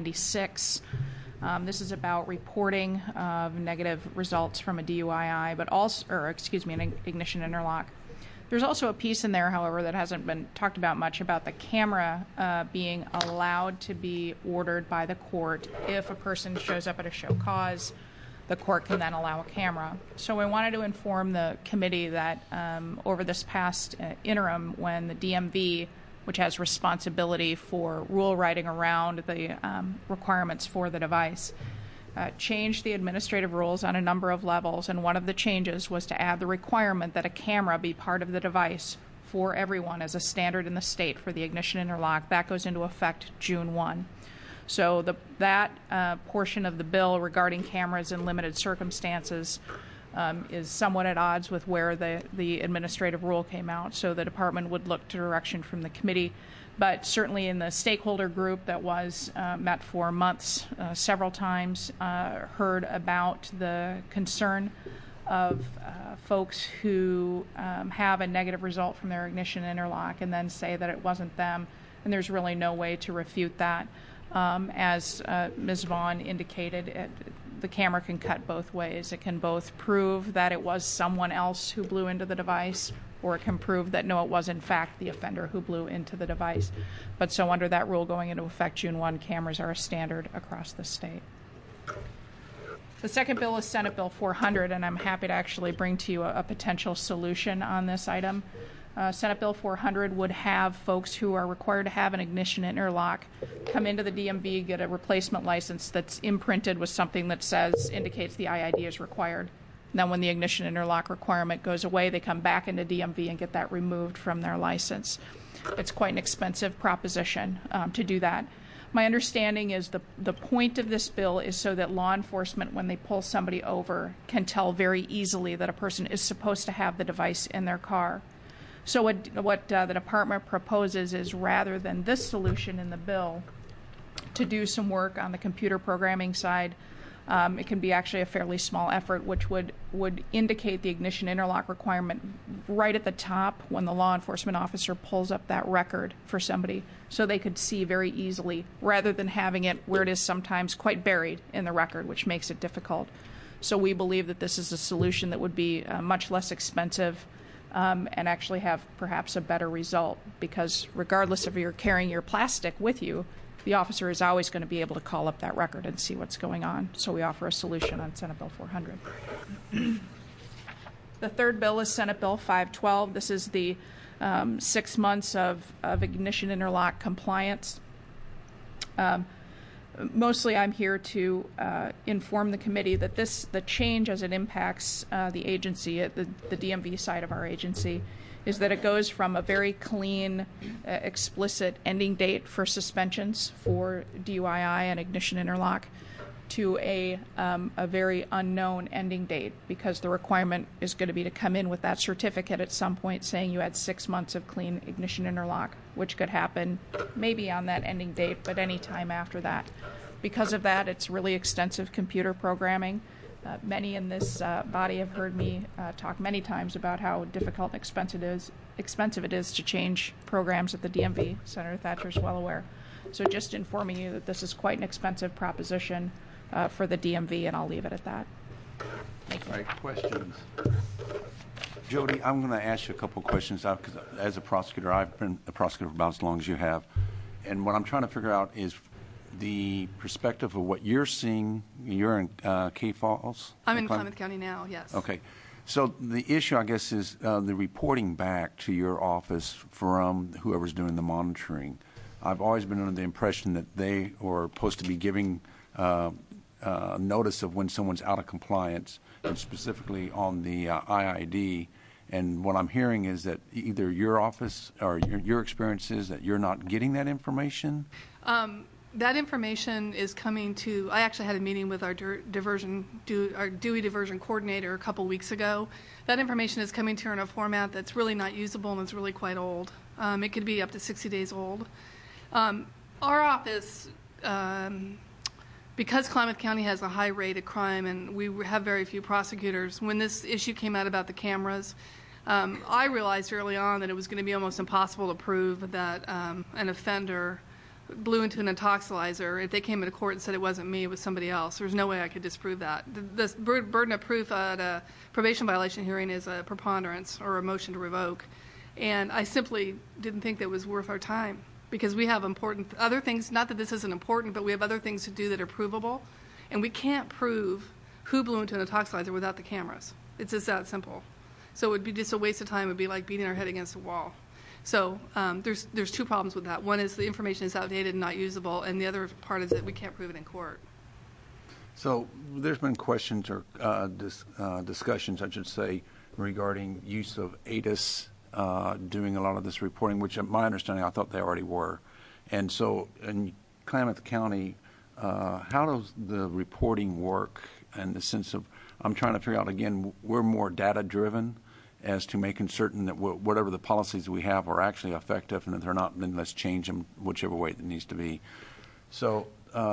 396. This is about reporting of negative results from a DUII, but also, an ignition interlock. There's also a piece in there, however, that hasn't been talked about much about the camera being allowed to be ordered by the court if a person shows up at a show cause. The court can then allow a camera. So I wanted to inform the committee that over this past interim, when the DMV, which has responsibility for rule writing around the requirements for the device, changed the administrative rules on a number of levels, and one of the changes was to add the requirement that a camera be part of the device for everyone as a standard in the state for the ignition interlock. That goes into effect June 1. So that portion of the bill regarding cameras in limited circumstances is somewhat at odds with where the administrative rule came out. So the department would look to direction from the committee. But certainly in the stakeholder group that was met for months, several times, heard about the concern of folks who have a negative result from their ignition interlock and then say that it wasn't them. And there's really no way to refute that. As Ms. Vaughn indicated, the camera can cut both ways. It can both prove that it was someone else who blew into the device, or it can prove that, no, it was in fact the offender who blew into the device. But so under that rule going into effect June 1, cameras are a standard across the state. The second bill is Senate Bill 400, and I'm happy to actually bring to you a potential solution on this item. Senate Bill 400 would have folks who are required to have an ignition interlock come into the DMV, get a replacement license that's imprinted with something that indicates the IID is required. And then when the ignition interlock requirement goes away, they come back into DMV and get that removed from their license. It's quite an expensive proposition to do that. My understanding is the point of this bill is so that law enforcement, when they pull somebody over, can tell very easily that a person is supposed to have the device in their car. So what the department proposes is, rather than this solution in the bill, to do some work on the computer programming side. It can be actually a fairly small effort, which would indicate the ignition interlock requirement right at the top when the law enforcement officer pulls up that record for somebody, so they could see very easily, rather than having it where it is sometimes quite buried in the record, which makes it difficult. So we believe that this is a solution that would be much less expensive and actually have perhaps a better result, because regardless if you're carrying your plastic with you, the officer is always going to be able to call up that record and see what's going on. So we offer a solution on Senate Bill 400. The third bill is Senate Bill 512. This is the 6 months of ignition interlock compliance. Mostly I'm here to inform the committee that the change as it impacts the agency, the DMV side of our agency, is that it goes from a very clean, explicit ending date for suspensions for DUII and ignition interlock to a very unknown ending date, because the requirement is going to be to come in with that certificate at some point saying you had 6 months of clean ignition interlock, which could happen maybe on that ending date, but any time after that. Because of that, it's really extensive computer programming. Many in this body have heard me talk many times about how difficult and expensive it is to change programs at the DMV. Senator Thatcher is well aware. So just informing you that this is quite an expensive proposition for the DMV, and I'll leave it at that. Thank you. All right, questions? Jody, I'm going to ask you a couple questions because as a prosecutor, I've been a prosecutor for about as long as you have. And what I'm trying to figure out is the perspective of what you're seeing. You're in Cape Falls? I'm in Klamath County now, yes. Okay. So the issue, I guess, is the reporting back to your office from whoever's doing the monitoring. I've always been under the impression that they are supposed to be giving notice of when someone's out of compliance, and specifically on the IID. And what I'm hearing is that either your office or your experience is that you're not getting that information? That information is coming to, I actually had a meeting with our DUI diversion coordinator a couple weeks ago. That information is coming to her in a format that's really not usable and it's really quite old. It could be up to 60 days old. Our office, because Klamath County has a high rate of crime and we have very few prosecutors, when this issue came out about the cameras, I realized early on that it was going to be almost impossible to prove that an offender blew into an intoxilizer. If they came into court and said it wasn't me, it was somebody else, there's no way I could disprove that. The burden of proof at a probation violation hearing is a preponderance or a motion to revoke. And I simply didn't think that it was worth our time because we have important other things, not that this isn't important, but we have other things to do that are provable. And we can't prove who blew into an intoxilizer without the cameras. It's just that simple. So it would be just a waste of time. It would be like beating our head against a wall. So there's two problems with that. One is the information is outdated and not usable, and the other part is that we can't prove it in court. So there's been questions or discussions, I should say, regarding use of ATIS doing a lot of this reporting, which my understanding, I thought they already were. And so in Klamath County, how does the reporting work in the sense of, I'm trying to figure out, again, we're more data-driven as to making certain that whatever the policies we have are actually effective, and if they're not, then let's change them whichever way it needs to be. So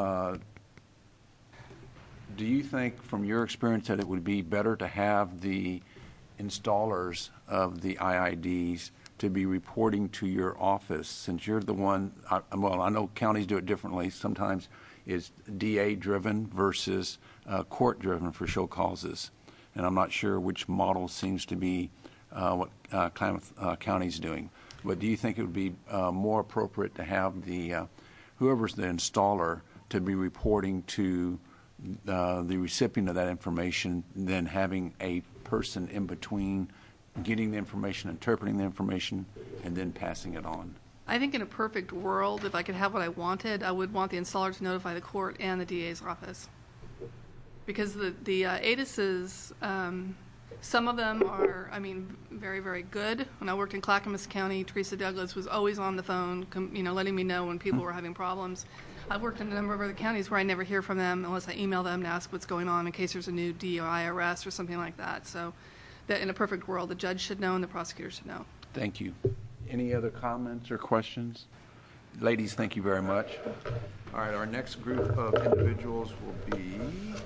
do you think from your experience that it would be better to have the installers of the IIDs to be reporting to your office, since you're the one, well, I know counties do it differently. Sometimes it's DA-driven versus court-driven for show causes. And I'm not sure which model seems to be what Klamath County's doing. But do you think it would be more appropriate to have the whoever's the installer to be reporting to the recipient of that information than having a person in between getting the information, interpreting the information, and then passing it on? I think in a perfect world, if I could have what I wanted, I would want the installer to notify the court and the DA's office. Because the ATISs, some of them are, very, very good. When I worked in Clackamas County, Teresa Douglas was always on the phone, letting me know when people were having problems. I've worked in a number of other counties where I never hear from them unless I email them to ask what's going on in case there's a new DUI arrest or something like that. So that in a perfect world, the judge should know and the prosecutor should know. Thank you. Any other comments or questions? Ladies, thank you very much. All right, our next group of individuals will be...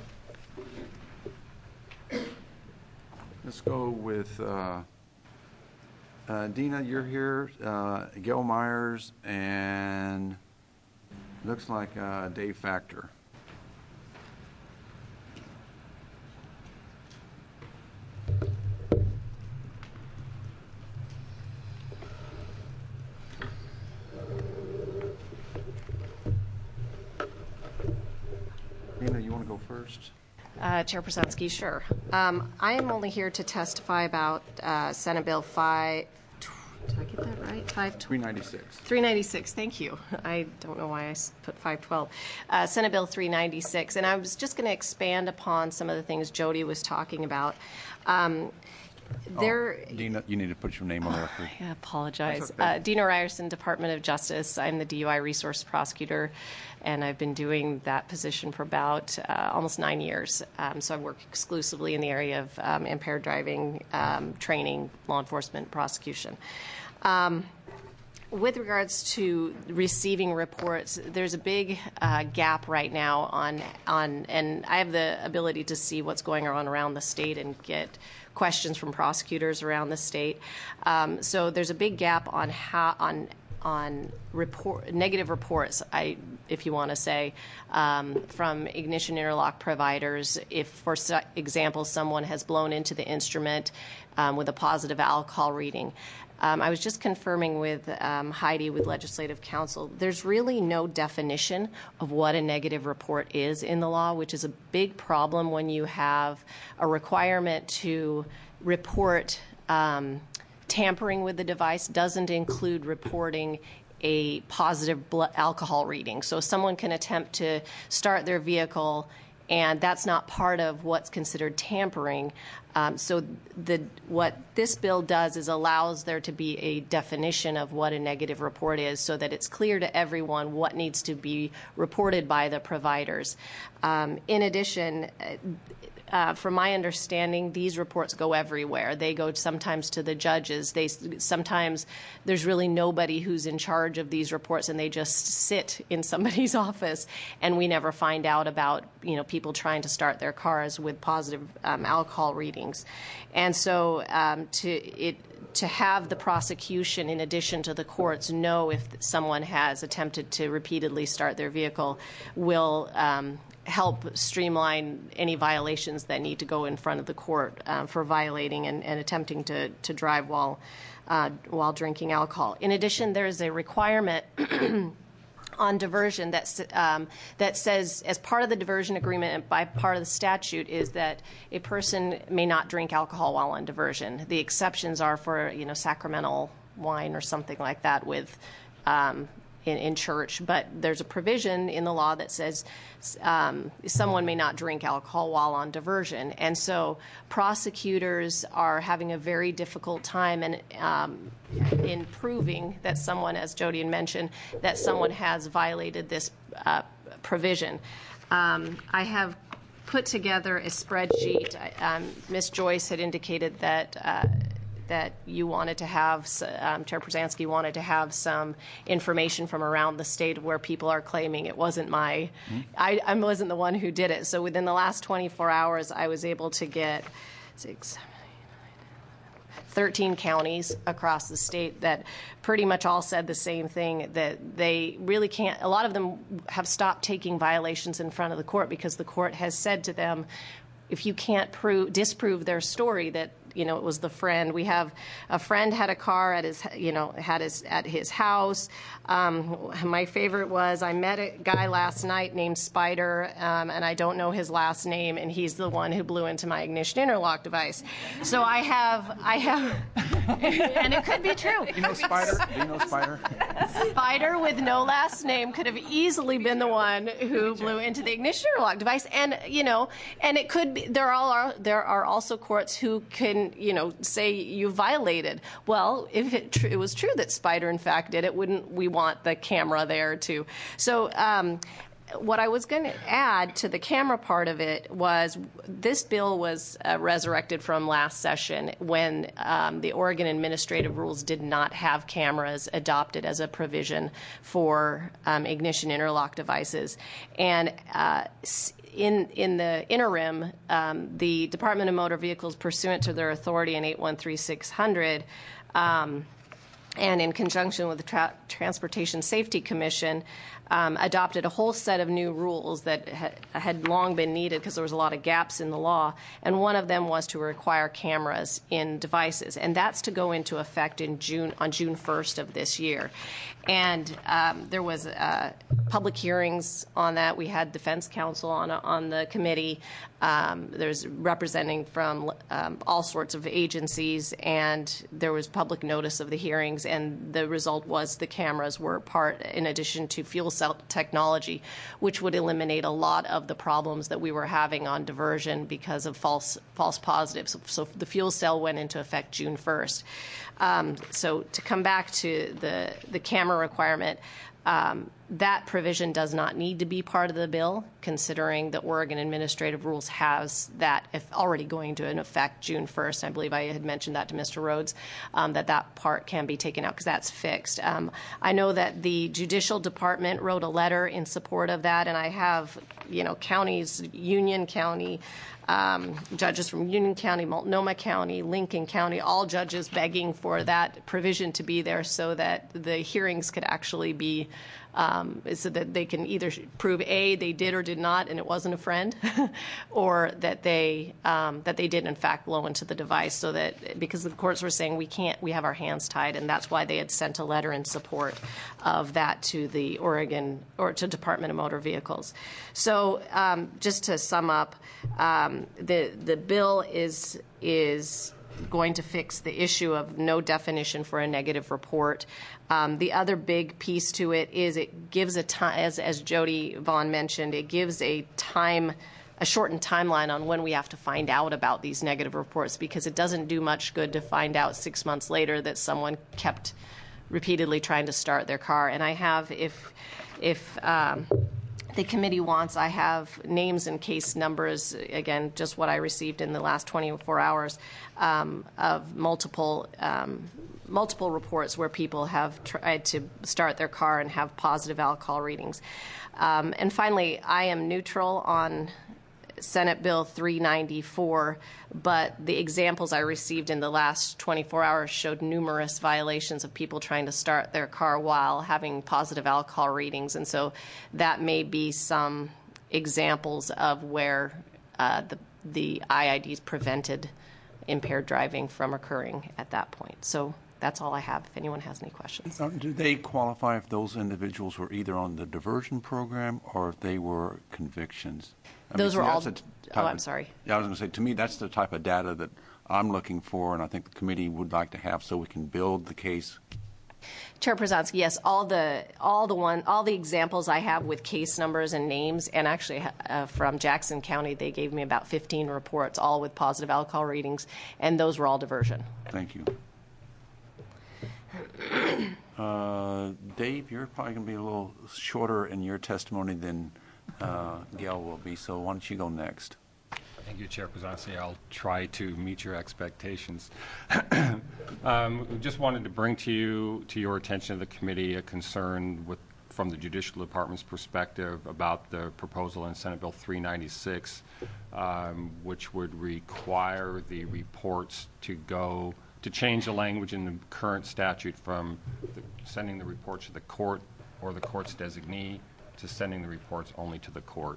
Let's go with Dina, you're here, Gail Myers, and looks like Dave Factor. Dina, you want to go first? Chair Przanski, sure. I am only here to testify about Senate Bill 5. Did I get that right? 396. 396. Thank you. I don't know why I put 512. Senate Bill 396, and I was just going to expand upon some of the things Jody was talking about. Dina, you need to put your name on the record. I apologize. Okay. Dina Ryerson, Department of Justice. I'm the DUI resource prosecutor, and I've been doing that position for about almost 9 years. So I work exclusively in the area of impaired driving, training, law enforcement, prosecution. With regards to receiving reports, there's a big gap right now on, and I have the ability to see what's going on around the state and get questions from prosecutors around the state. So there's a big gap on negative reports, if you want to say, from ignition interlock providers. If, for example, someone has blown into the instrument with a positive alcohol reading. I was just confirming with Heidi with Legislative Counsel, there's really no definition of what a negative report is in the law, which is a big problem when you have a requirement to report tampering with the device doesn't include reporting a positive alcohol reading. So someone can attempt to start their vehicle, and that's not part of what's considered tampering. So what this bill does is allows there to be a definition of what a negative report is so that it's clear to everyone what needs to be reported by the providers. In addition, from my understanding, these reports go everywhere. They go sometimes to the judges. Sometimes there's really nobody who's in charge of these reports, and they just sit in somebody's office, and we never find out about people trying to start their cars with positive alcohol readings. And so to have the prosecution, in addition to the courts, know if someone has attempted to repeatedly start their vehicle will help streamline any violations that need to go in front of the court for violating and attempting to drive while drinking alcohol. In addition, there is a requirement on diversion that says, as part of the diversion agreement and by part of the statute, is that a person may not drink alcohol while on diversion. The exceptions are for sacramental wine or something like that with in church, but there's a provision in the law that says someone may not drink alcohol while on diversion. And so prosecutors are having a very difficult time in proving that someone, as Jody had mentioned, that someone has violated this provision. I have put together a spreadsheet. Ms. Joyce had indicated that you wanted to have, Chair Przanski wanted to have some information from around the state where people are claiming it wasn't I wasn't the one who did it. So within the last 24 hours, I was able to get 13 counties across the state that pretty much all said the same thing, that they really can't, a lot of them have stopped taking violations in front of the court because the court has said to them, if you can't disprove their story that it was the friend. We have a friend had a car at his house. My favorite was I met a guy last night named Spider, and I don't know his last name, and he's the one who blew into my ignition interlock device. So I have, and it could be true. You know Spider? Do you know Spider? Spider with no last name could have easily been the one who blew into the ignition interlock device, and and it could be there are also courts who can say you violated. Well, if it was true that Spider in fact did it, wouldn't we want the camera there too? So what I was going to add to the camera part of it was this bill was resurrected from last session when the Oregon administrative rules did not have cameras adopted as a provision for ignition interlock devices. And in the interim, the Department of Motor Vehicles, pursuant to their authority in 813600, and in conjunction with the Transportation Safety Commission, adopted a whole set of new rules that had long been needed because there was a lot of gaps in the law, and one of them was to require cameras in devices, and that's to go into effect on June 1st of this year. And there was public hearings on that. We had defense counsel on the committee. There's representing from all sorts of agencies, and there was public notice of the hearings. hearings, and the result was the cameras were part, in addition to fuel cell technology, which would eliminate a lot of the problems that we were having on diversion because of false positives. So the fuel cell went into effect June 1st. So to come back to the camera requirement, that provision does not need to be part of the bill, considering the Oregon Administrative Rules has that already going to in effect June 1st. I believe I had mentioned that to Mr. Rhodes, that part can be taken out because that's fixed. I know that the Judicial Department wrote a letter in support of that, and I have, counties, Union County, judges from Union County, Multnomah County, Lincoln County, all judges begging for that provision to be there so that the hearings could actually be so that they can either prove A, they did or did not, and it wasn't a friend, or that they did in fact blow into the device. So that because the courts were saying we have our hands tied, and that's why they had sent a letter in support of that to the Oregon or to Department of Motor Vehicles. So just to sum up, the bill is going to fix the issue of no definition for a negative report. The other big piece to it is it gives a time, as Jody Vaughn mentioned, it gives a shortened timeline on when we have to find out about these negative reports, because it doesn't do much good to find out 6 months later that someone kept repeatedly trying to start their car. And I have, if the committee wants, I have names and case numbers, again, just what I received in the last 24 hours of multiple reports where people have tried to start their car and have positive alcohol readings. And finally, I am neutral on Senate Bill 394, but the examples I received in the last 24 hours showed numerous violations of people trying to start their car while having positive alcohol readings. And so that may be some examples of where the IIDs prevented impaired driving from occurring at that point. So that's all I have, if anyone has any questions. Do they qualify if those individuals were either on the diversion program or if they were convictions? Those were all. I'm sorry. Yeah, I was going to say, to me, that's the type of data that I'm looking for, and I think the committee would like to have so we can build the case. Chair Przanski, yes, all the examples I have with case numbers and names, and actually from Jackson County, they gave me about 15 reports, all with positive alcohol readings, and those were all diversion. Thank you. Dave, you're probably going to be a little shorter in your testimony than Gail will be, so why don't you go next? Thank you, Chair Przanski. I'll try to meet your expectations. Just wanted to bring to your attention of the committee a concern from the Judicial Department's perspective about the proposal in Senate Bill 396, which would require the reports to change the language in the current statute from sending the reports to the court or the court's designee to sending the reports only to the court.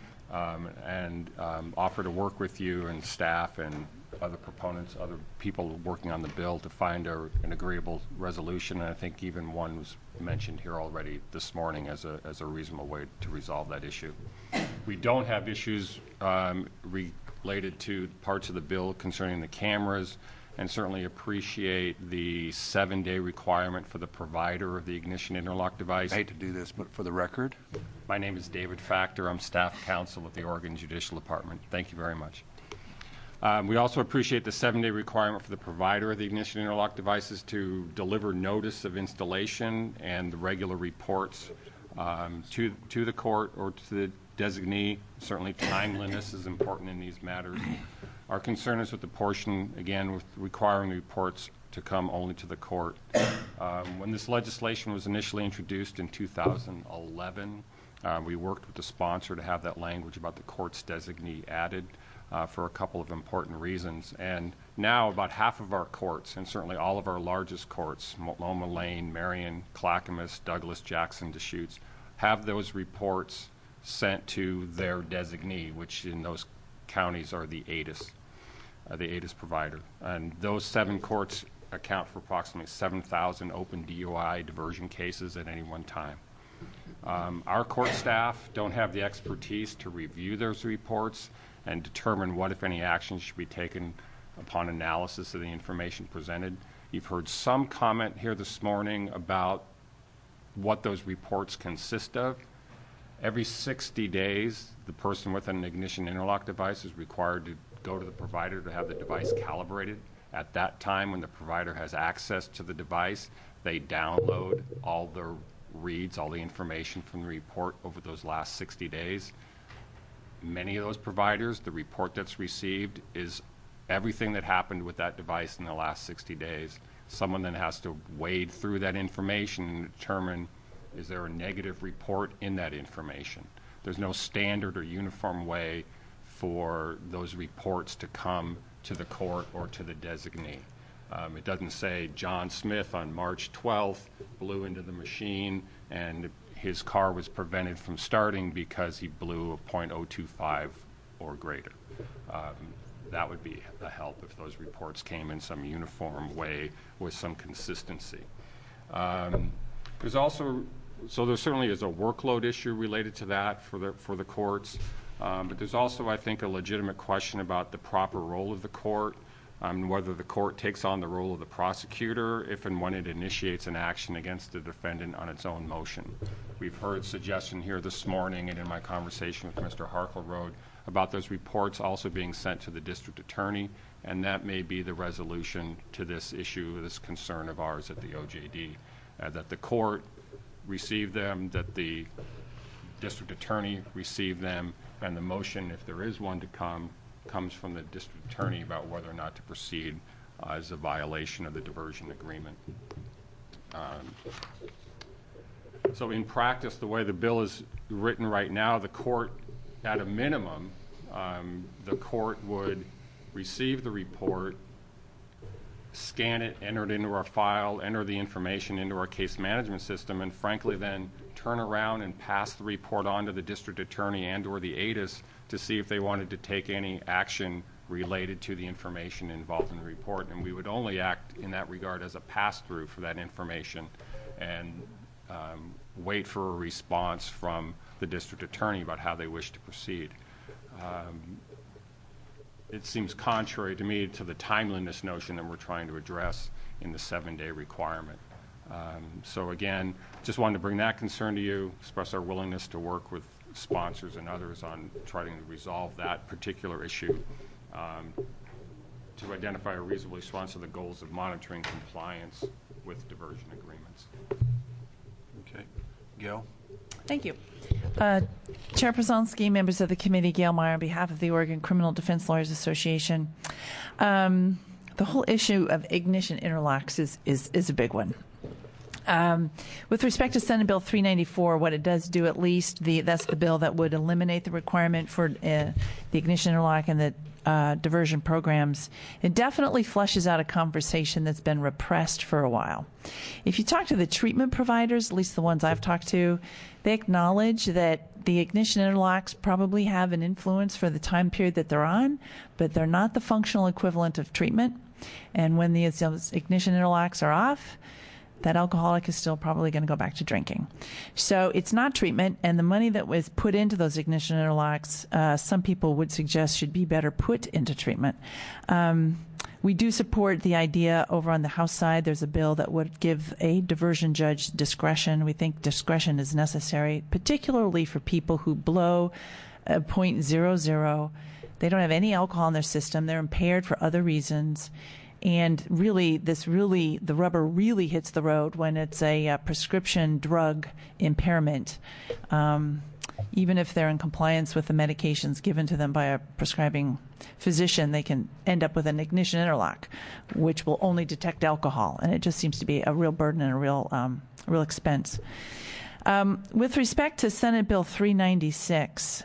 And offer to work with you and staff and other proponents, other people working on the bill to find an agreeable resolution. And I think even one was mentioned here already this morning as a reasonable way to resolve that issue. We don't have issues related to parts of the bill concerning the cameras, and certainly appreciate the 7-day requirement for the provider of the ignition interlock device. I hate to do this, but for the record. My name is David Factor. I'm staff counsel at the Oregon Judicial Department. Thank you very much. We also appreciate the 7-day requirement for the provider of the ignition interlock devices to deliver notice of installation and the regular reports to the court or to the designee. Certainly timeliness is important in these matters. Our concern is with the portion, again, with requiring reports to come only to the court. When this legislation was initially introduced in 2011, we worked with the sponsor to have that language about the court's designee added for a couple of important reasons. And now about half of our courts, and certainly all of our largest courts, Multnomah, Lane, Marion, Clackamas, Douglas, Jackson, Deschutes, have those reports sent to their designee, which in those counties are the ADIS provider. And those 7 courts account for approximately 7,000 open DUI diversion cases at any one time. Our court staff don't have the expertise to review those reports and determine what, if any, actions should be taken upon analysis of the information presented. You've heard some comment here this morning about what those reports consist of. Every 60 days, the person with an ignition interlock device is required to go to the provider to have the device calibrated. At that time, when the provider has access to the device, they download all the reads, all the information from the report over those last 60 days. Many of those providers, the report that's received is everything that happened with that device in the last 60 days. Someone then has to wade through that information and determine, is there a negative report in that information? There's no standard or uniform way for those reports to come to the court or to the designee. It doesn't say John Smith on March 12th blew into the machine and his car was prevented from starting because he blew a .025 or greater. That would be a help if those reports came in some uniform way with some consistency. There's also, so there certainly is a workload issue related to that for the courts, but there's also, I think, a legitimate question about the proper role of the court, whether the court takes on the role of the prosecutor if and when it initiates an action against the defendant on its own motion. We've heard suggestion here this morning and in my conversation with Mr. Harkleroad about those reports also being sent to the district attorney, and that may be the resolution to this issue, this concern of ours at the OJD, that the court receive them, that the district attorney receive them, and the motion, if there is one to come, comes from the district attorney about whether or not to proceed as a violation of the diversion agreement. So in practice, the way the bill is written right now, the court, at a minimum, the court would receive the report, scan it, enter it into our file, enter the information into our case management system, and frankly then turn around and pass the report on to the district attorney and or the ADIS to see if they wanted to take any action related to the information involved in the report. And we would only act in that regard as a pass-through for that information and wait for a response from the district attorney about how they wish to proceed. It seems contrary to me to the timeliness notion that we're trying to address in the 7-day requirement. So again, just wanted to bring that concern to you, express our willingness to work with sponsors and others on trying to resolve that particular issue, to identify a reasonable response to the goals of monitoring compliance with diversion agreements. Okay. Gail? Thank you. Chair Przonski, members of the committee, Gail Meyer on behalf of the Oregon Criminal Defense Lawyers Association. The whole issue of ignition interlocks is a big one. With respect to Senate Bill 394, what it does do, at least, that's the bill that would eliminate the requirement for the ignition interlock and the diversion programs. It definitely flushes out a conversation that's been repressed for a while. If you talk to the treatment providers, at least the ones I've talked to, they acknowledge that the ignition interlocks probably have an influence for the time period that they're on, but they're not the functional equivalent of treatment. And when the ignition interlocks are off, that alcoholic is still probably going to go back to drinking. So it's not treatment, and the money that was put into those ignition interlocks, some people would suggest should be better put into treatment. We do support the idea over on the House side. There's a bill that would give a diversion judge discretion. We think discretion is necessary, particularly for people who blow a .00. They don't have any alcohol in their system. They're impaired for other reasons. And really, the rubber really hits the road when it's a prescription drug impairment. Even if they're in compliance with the medications given to them by a prescribing physician, they can end up with an ignition interlock, which will only detect alcohol. And it just seems to be a real burden and a real expense. With respect to Senate Bill 396,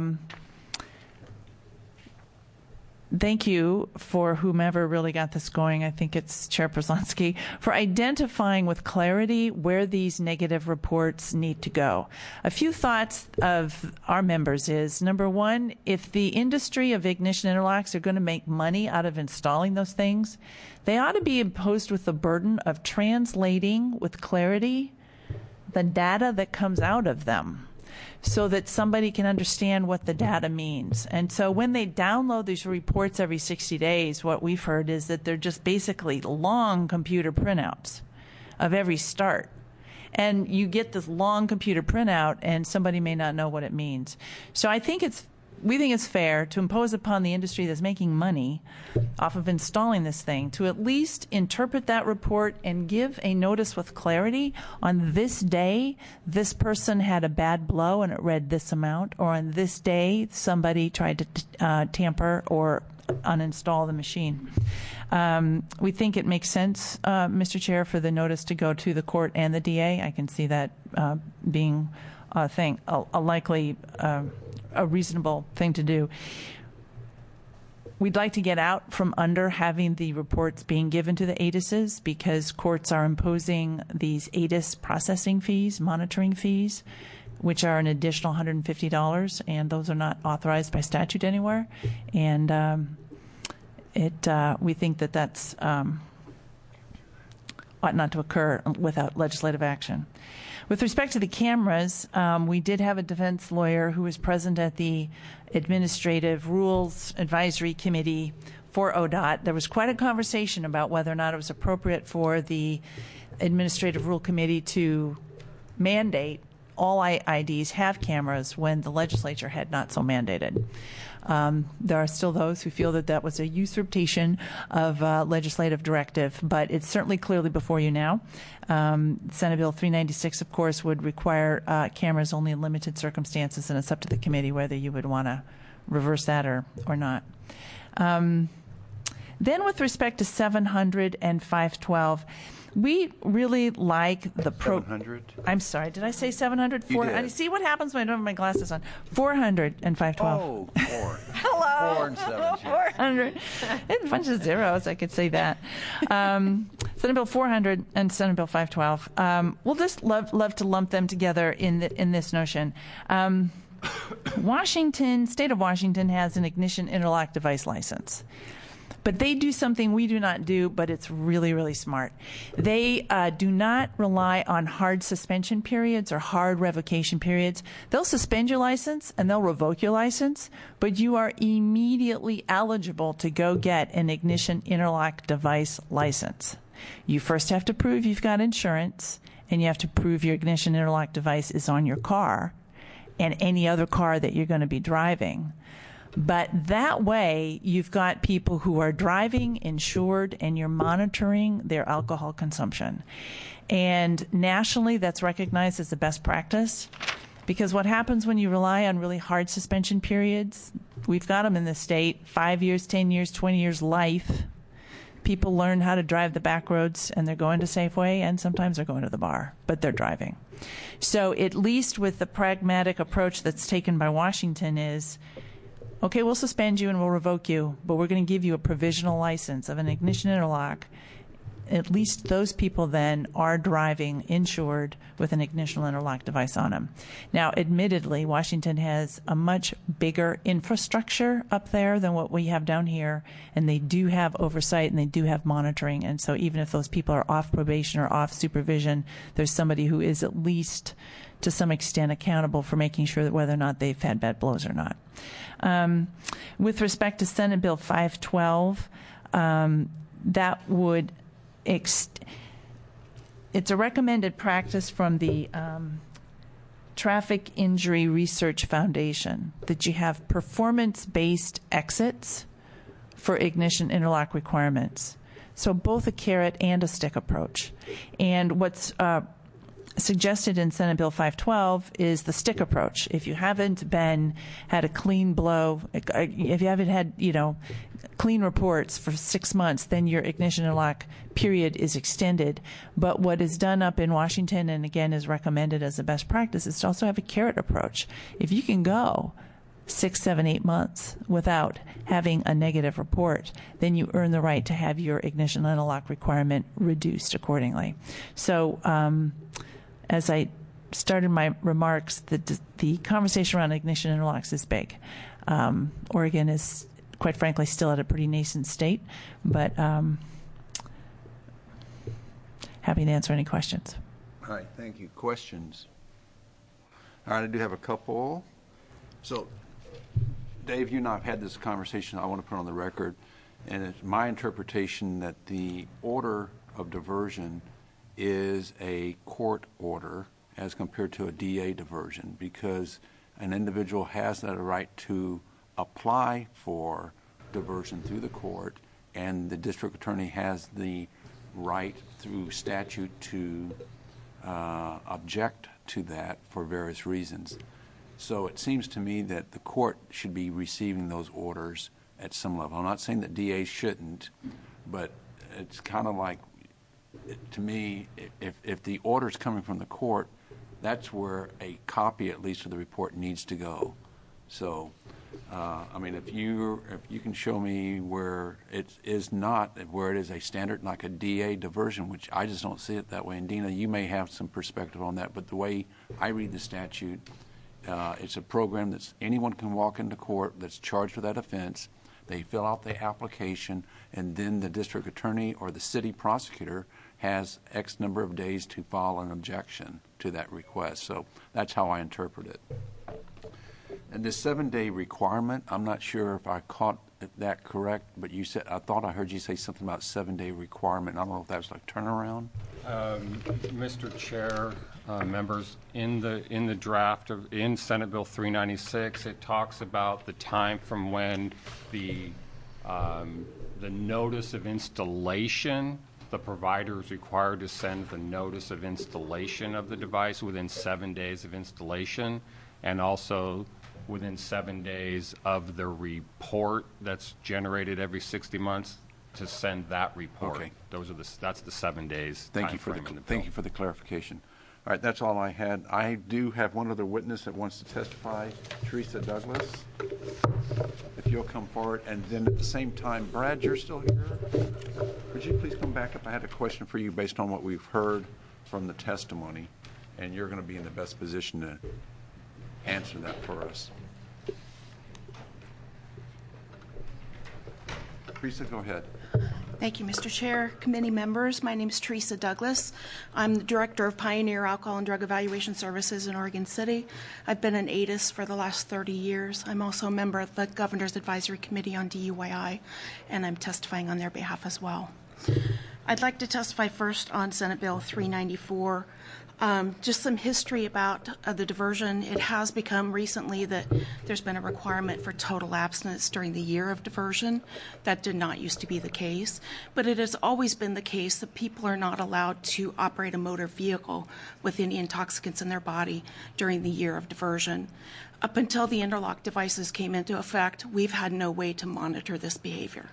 thank you for whomever really got this going. I think it's Chair Przonski, for identifying with clarity where these negative reports need to go. A few thoughts of our members is, number one, if the industry of ignition interlocks are going to make money out of installing those things, they ought to be imposed with the burden of translating with clarity the data that comes out of them. so that somebody can understand what the data means. And so when they download these reports every 60 days, what we've heard is that they're just basically long computer printouts of every start. And you get this long computer printout, and somebody may not know what it means. So we think it's fair to impose upon the industry that's making money off of installing this thing to at least interpret that report and give a notice with clarity. On this day, this person had a bad blow and it read this amount, or on this day, somebody tried to tamper or uninstall the machine. We think it makes sense, Mr. Chair, for the notice to go to the court and the DA. I can see that being a likely a reasonable thing to do. We'd like to get out from under having the reports being given to the ADISs, because courts are imposing these ADIS processing fees, monitoring fees, which are an additional $150, and those are not authorized by statute anywhere. And we think that that's ought not to occur without legislative action. With respect to the cameras, we did have a defense lawyer who was present at the Administrative Rules Advisory Committee for ODOT. There was quite a conversation about whether or not it was appropriate for the Administrative Rule Committee to mandate all IDs have cameras when the legislature had not so mandated. There are still those who feel that that was a usurpation of legislative directive, but it's certainly clearly before you now. Senate Bill 396, of course, would require cameras only in limited circumstances, and it's up to the committee whether you would want to reverse that or not. Then with respect to 700 and 512, we really like the 700? I'm sorry, did I say 700? You did. I see what happens when I don't have my glasses on. 400 and 512. Oh, 4. Hello. 4 and 7. 400. It's a bunch of zeros, I could say that. Senate Bill 400 and Senate Bill 512. We'll just love to lump them together in this notion. State of Washington has an ignition interlock device license. But they do something we do not do, but it's really, really smart. They do not rely on hard suspension periods or hard revocation periods. They'll suspend your license and they'll revoke your license, but you are immediately eligible to go get an ignition interlock device license. You first have to prove you've got insurance, and you have to prove your ignition interlock device is on your car and any other car that you're going to be driving. But that way, you've got people who are driving, insured, and you're monitoring their alcohol consumption. And nationally, that's recognized as the best practice, because what happens when you rely on really hard suspension periods, we've got them in the state, 5 years, 10 years, 20 years, life. People learn how to drive the back roads, and they're going to Safeway, and sometimes they're going to the bar, but they're driving. So at least with the pragmatic approach that's taken by Washington is, okay, we'll suspend you and we'll revoke you, but we're going to give you a provisional license of an ignition interlock. At least those people then are driving insured with an ignition interlock device on them. Now, admittedly, Washington has a much bigger infrastructure up there than what we have down here, and they do have oversight and they do have monitoring. And so even if those people are off probation or off supervision, there's somebody who is at least to some extent accountable for making sure that whether or not they've had bad blows or not. With respect to Senate Bill 512, that would it's a recommended practice from the Traffic Injury Research Foundation that you have performance-based exits for ignition interlock requirements. So both a carrot and a stick approach. And what's suggested in Senate Bill 512 is the stick approach. If you haven't had a clean blow, if you haven't had, clean reports for 6 months, then your ignition interlock period is extended. But what is done up in Washington, and again is recommended as a best practice, is to also have a carrot approach. If you can go 6, 7, 8 months without having a negative report, then you earn the right to have your ignition interlock requirement reduced accordingly. So, as I started my remarks, the conversation around ignition interlocks is big. Oregon is, quite frankly, still at a pretty nascent state, but happy to answer any questions. All right, thank you. Questions? All right, I do have a couple. So, Dave, you and I have had this conversation I want to put on the record, and it's my interpretation that the order of diversion is a court order as compared to a DA diversion, because an individual has that right to apply for diversion through the court, and the district attorney has the right through statute to object to that for various reasons. So it seems to me that the court should be receiving those orders at some level. I'm not saying that DAs shouldn't, but it's kind of like, to me, if the order's coming from the court, that's where a copy, at least, of the report needs to go. So, I mean, if you can show me where it is not, where it is a standard, like a DA diversion, which I just don't see it that way. And Dina, you may have some perspective on that, but the way I read the statute, it's a program that anyone can walk into court that's charged with that offense. They fill out the application, and then the district attorney or the city prosecutor has X number of days to file an objection to that request. So that's how I interpret it. And this 7-day requirement, I'm not sure if I caught that correct, but you said, I thought I heard you say something about 7-day requirement. I don't know if that was like turnaround. Mr. Chair, members, in the draft in Senate Bill 396, it talks about the time from when the notice of installation. The provider is required to send the notice of installation of the device within 7 days of installation, and also within 7 days of the report that's generated every 60 months to send that report. Okay. That's the 7 days. Thank you for the clarification. All right, that's all I had. I do have one other witness that wants to testify, Teresa Douglas. If you'll come forward, and then at the same time, Brad, you're still here. Could you please come back up? I had a question for you based on what we've heard from the testimony, and you're going to be in the best position to answer that for us. Teresa, go ahead. Thank you, Mr. Chair, committee members. My name is Teresa Douglas. I'm the Director of Pioneer Alcohol and Drug Evaluation Services in Oregon City. I've been an ATIS for the last 30 years. I'm also a member of the Governor's Advisory Committee on DUII, and I'm testifying on their behalf as well. I'd like to testify first on Senate Bill 394. Just some history about the diversion. It has become recently that there's been a requirement for total abstinence during the year of diversion. That did not used to be the case, but it has always been the case that people are not allowed to operate a motor vehicle with any intoxicants in their body during the year of diversion. Up until the interlock devices came into effect, we've had no way to monitor this behavior.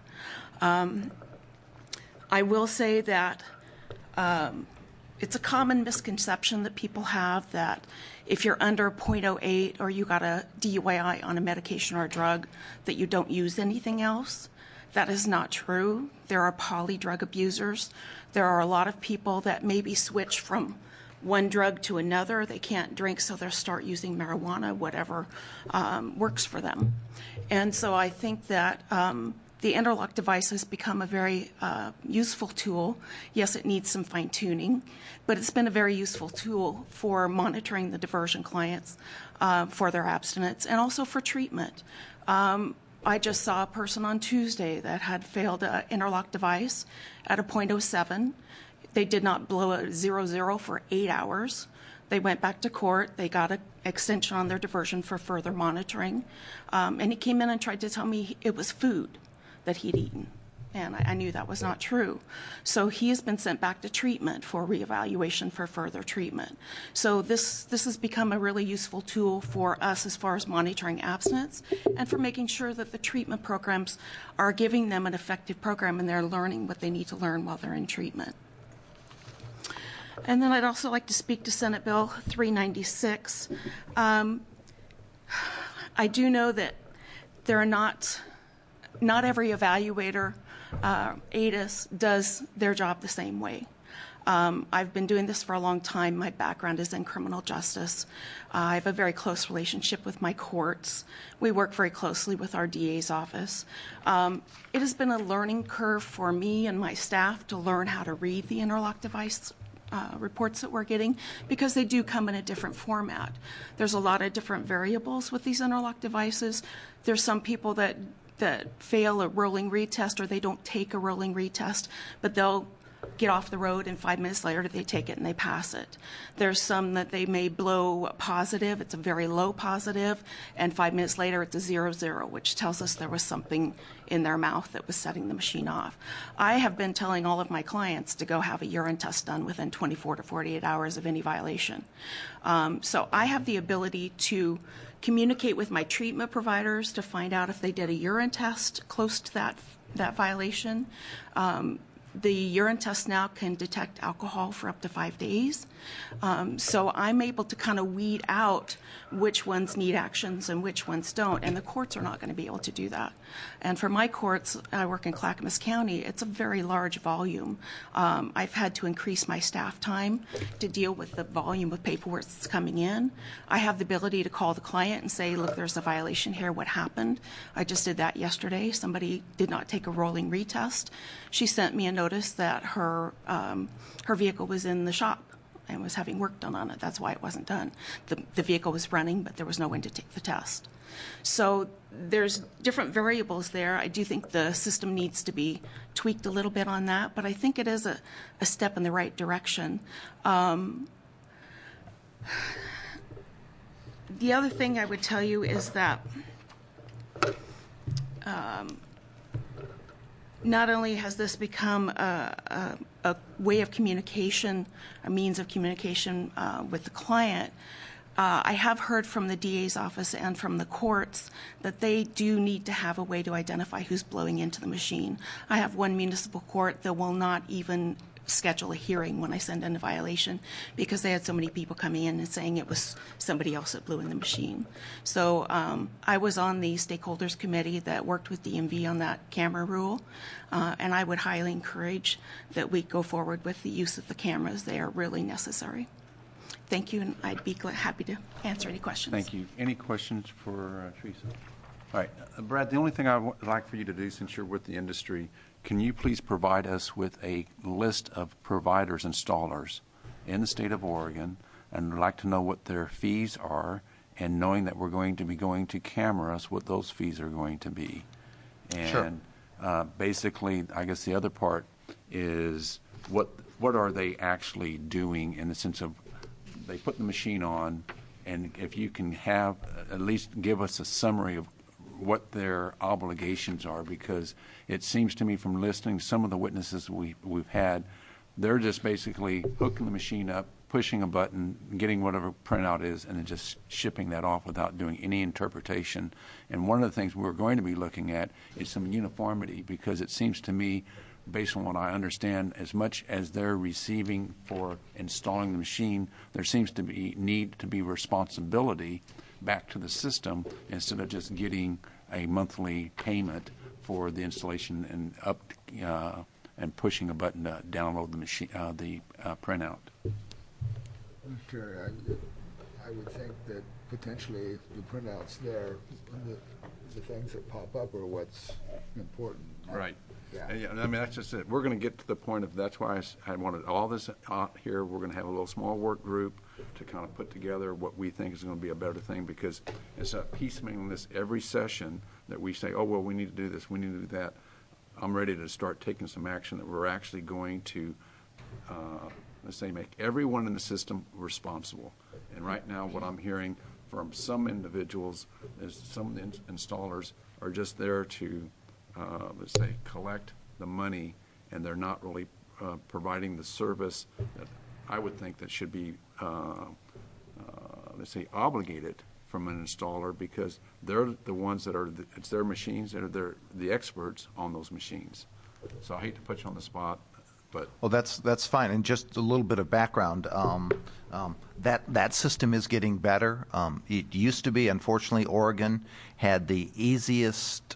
I will say that it's a common misconception that people have that if you're under 0.08 or you got a DUI on a medication or a drug, that you don't use anything else. That is not true. There are poly drug abusers. There are a lot of people that maybe switch from one drug to another. They can't drink, so they'll start using marijuana, whatever works for them. And so I think that the interlock device has become a very useful tool. Yes, it needs some fine-tuning, but it's been a very useful tool for monitoring the diversion clients for their abstinence and also for treatment. I just saw a person on Tuesday that had failed an interlock device at a 0.07. They did not blow a 0.0 for 8 hours. They went back to court. They got an extension on their diversion for further monitoring. And he came in and tried to tell me it was food that he'd eaten. And I knew that was not true. So he has been sent back to treatment for reevaluation for further treatment. So this has become a really useful tool for us as far as monitoring abstinence and for making sure that the treatment programs are giving them an effective program and they're learning what they need to learn while they're in treatment. And then I'd also like to speak to Senate Bill 396. I do know that there are not every evaluator, ATIS, does their job the same way. I've been doing this for a long time. My background is in criminal justice. I have a very close relationship with my courts. We work very closely with our DA's office. It has been a learning curve for me and my staff to learn how to read the interlock device reports that we're getting, because they do come in a different format. There's a lot of different variables with these interlock devices. There's some people that fail a rolling retest, or they don't take a rolling retest, but they'll get off the road and 5 minutes later they take it and they pass it. There's some that they may blow positive, it's a very low positive, and 5 minutes later it's a 0-0, which tells us there was something in their mouth that was setting the machine off. I have been telling all of my clients to go have a urine test done within 24 to 48 hours of any violation. So I have the ability to communicate with my treatment providers to find out if they did a urine test close to that violation. The urine test now can detect alcohol for up to 5 days. So I'm able to kind of weed out which ones need actions and which ones don't, and the courts are not going to be able to do that. And for my courts, I work in Clackamas County, it's a very large volume. I've had to increase my staff time to deal with the volume of paperwork that's coming in. I have the ability to call the client and say, look, there's a violation here, what happened? I just did that yesterday. Somebody did not take a rolling retest. She sent me a notice that her vehicle was in the shop and was having work done on it. That's why it wasn't done. The vehicle was running, but there was no one to take the test. So there's different variables there. I do think the system needs to be tweaked a little bit on that, but I think it is a step in the right direction. The other thing I would tell you is that not only has this become a way of communication, a means of communication with the client, I have heard from the DA's office and from the courts that they do need to have a way to identify who's blowing into the machine. I have one municipal court that will not even schedule a hearing when I send in a violation because they had so many people coming in and saying it was somebody else that blew in the machine. So I was on the stakeholders committee that worked with DMV on that camera rule, and I would highly encourage that we go forward with the use of the cameras. They are really necessary. Thank you, and I'd be happy to answer any questions. Thank you. Any questions for Teresa? All right. Brad, the only thing I would like for you to do, since you're with the industry, can you please provide us with a list of providers, installers in the state of Oregon, and I'd like to know what their fees are, and knowing that we're going to be going to cameras, what those fees are going to be. And sure. Basically, I guess the other part is what are they actually doing in the sense of they put the machine on, and if you can have at least give us a summary of what their obligations are, because it seems to me from listening to some of the witnesses we've had, they're just basically hooking the machine up, pushing a button, getting whatever printout is, and then just shipping that off without doing any interpretation. And one of the things we're going to be looking at is some uniformity, because it seems to me, based on what I understand, as much as they're receiving for installing the machine, there seems to be need to be responsibility back to the system instead of just getting a monthly payment for the installation and and pushing a button to download the machine, the printout. Sure, I would think that potentially the printouts there, the things that pop up are what's important. Right. Yeah. I mean, that's just it. We're going to get to the point of that's why I wanted all this out here. We're going to have a little small work group to kind of put together what we think is going to be a better thing, because it's a piecemealing this every session that we say, oh, well, we need to do this, we need to do that. I'm ready to start taking some action that we're actually going to, let's say, make everyone in the system responsible. And right now what I'm hearing from some individuals is some installers are just there to let's say, collect the money, and they're not really providing the service that I would think that should be, let's say, obligated from an installer, because they're the ones that are, it's their machines, they're the experts on those machines. So I hate to put you on the spot, but... Well, that's fine. And just a little bit of background. That system is getting better. It used to be, unfortunately, Oregon had the easiest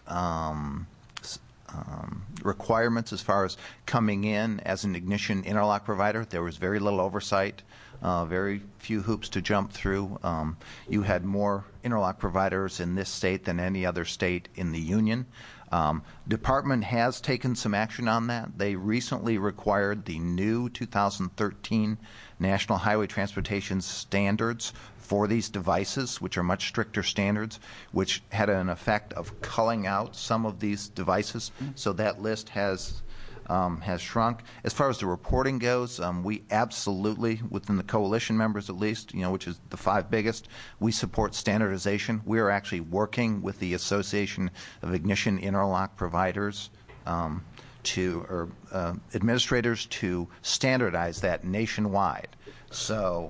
requirements as far as coming in as an ignition interlock provider. There was very little oversight, very few hoops to jump through. You had more interlock providers in this state than any other state in the union. Department has taken some action on that. They recently required the new 2013 National Highway Transportation Standards for these devices, which are much stricter standards, which had an effect of culling out some of these devices. So that list has shrunk. As far as the reporting goes, we absolutely, within the coalition members at least, which is the 5 biggest, we support standardization. We are actually working with the Association of Ignition Interlock Providers administrators to standardize that nationwide. So,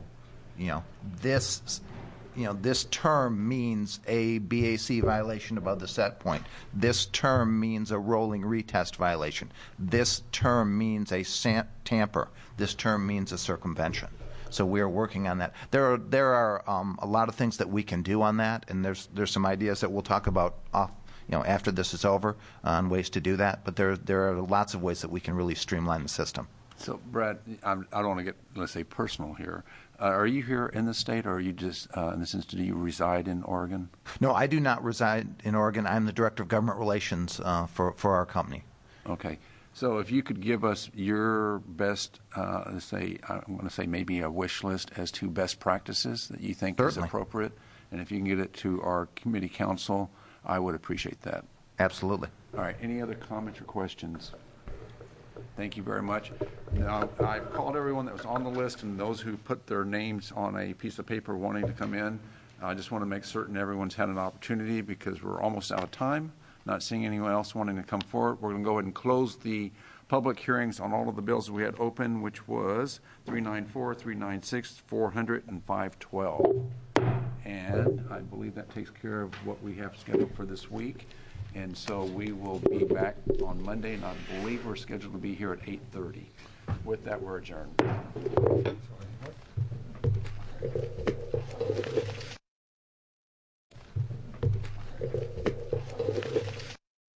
this term means a BAC violation above the set point. This term means a rolling retest violation. This term means a tamper. This term means a circumvention. So we are working on that. There are a lot of things that we can do on that, and there's some ideas that we'll talk about after this is over on ways to do that. But there are lots of ways that we can really streamline the system. So, Brad, I don't want to get, let's say, personal here. Are you here in the state, or are you just, in this instance, do you reside in Oregon? No, I do not reside in Oregon. I'm the Director of Government Relations for our company. Okay. So if you could give us your best, let's say, I'm going to say maybe a wish list as to best practices that you think Certainly. is appropriate, and if you can get it to our committee council, I would appreciate that. Absolutely. All right. Any other comments or questions? Thank you very much. Now, I've called everyone that was on the list and those who put their names on a piece of paper wanting to come in. I just want to make certain everyone's had an opportunity because we're almost out of time. Not seeing anyone else wanting to come forward. We're going to go ahead and close the public hearings on all of the bills we had open, which was 394, 396, 400, and 512. And I believe that takes care of what we have scheduled for this week. And so we will be back on Monday, and I believe we're scheduled to be here at 8:30. With that, we're adjourned.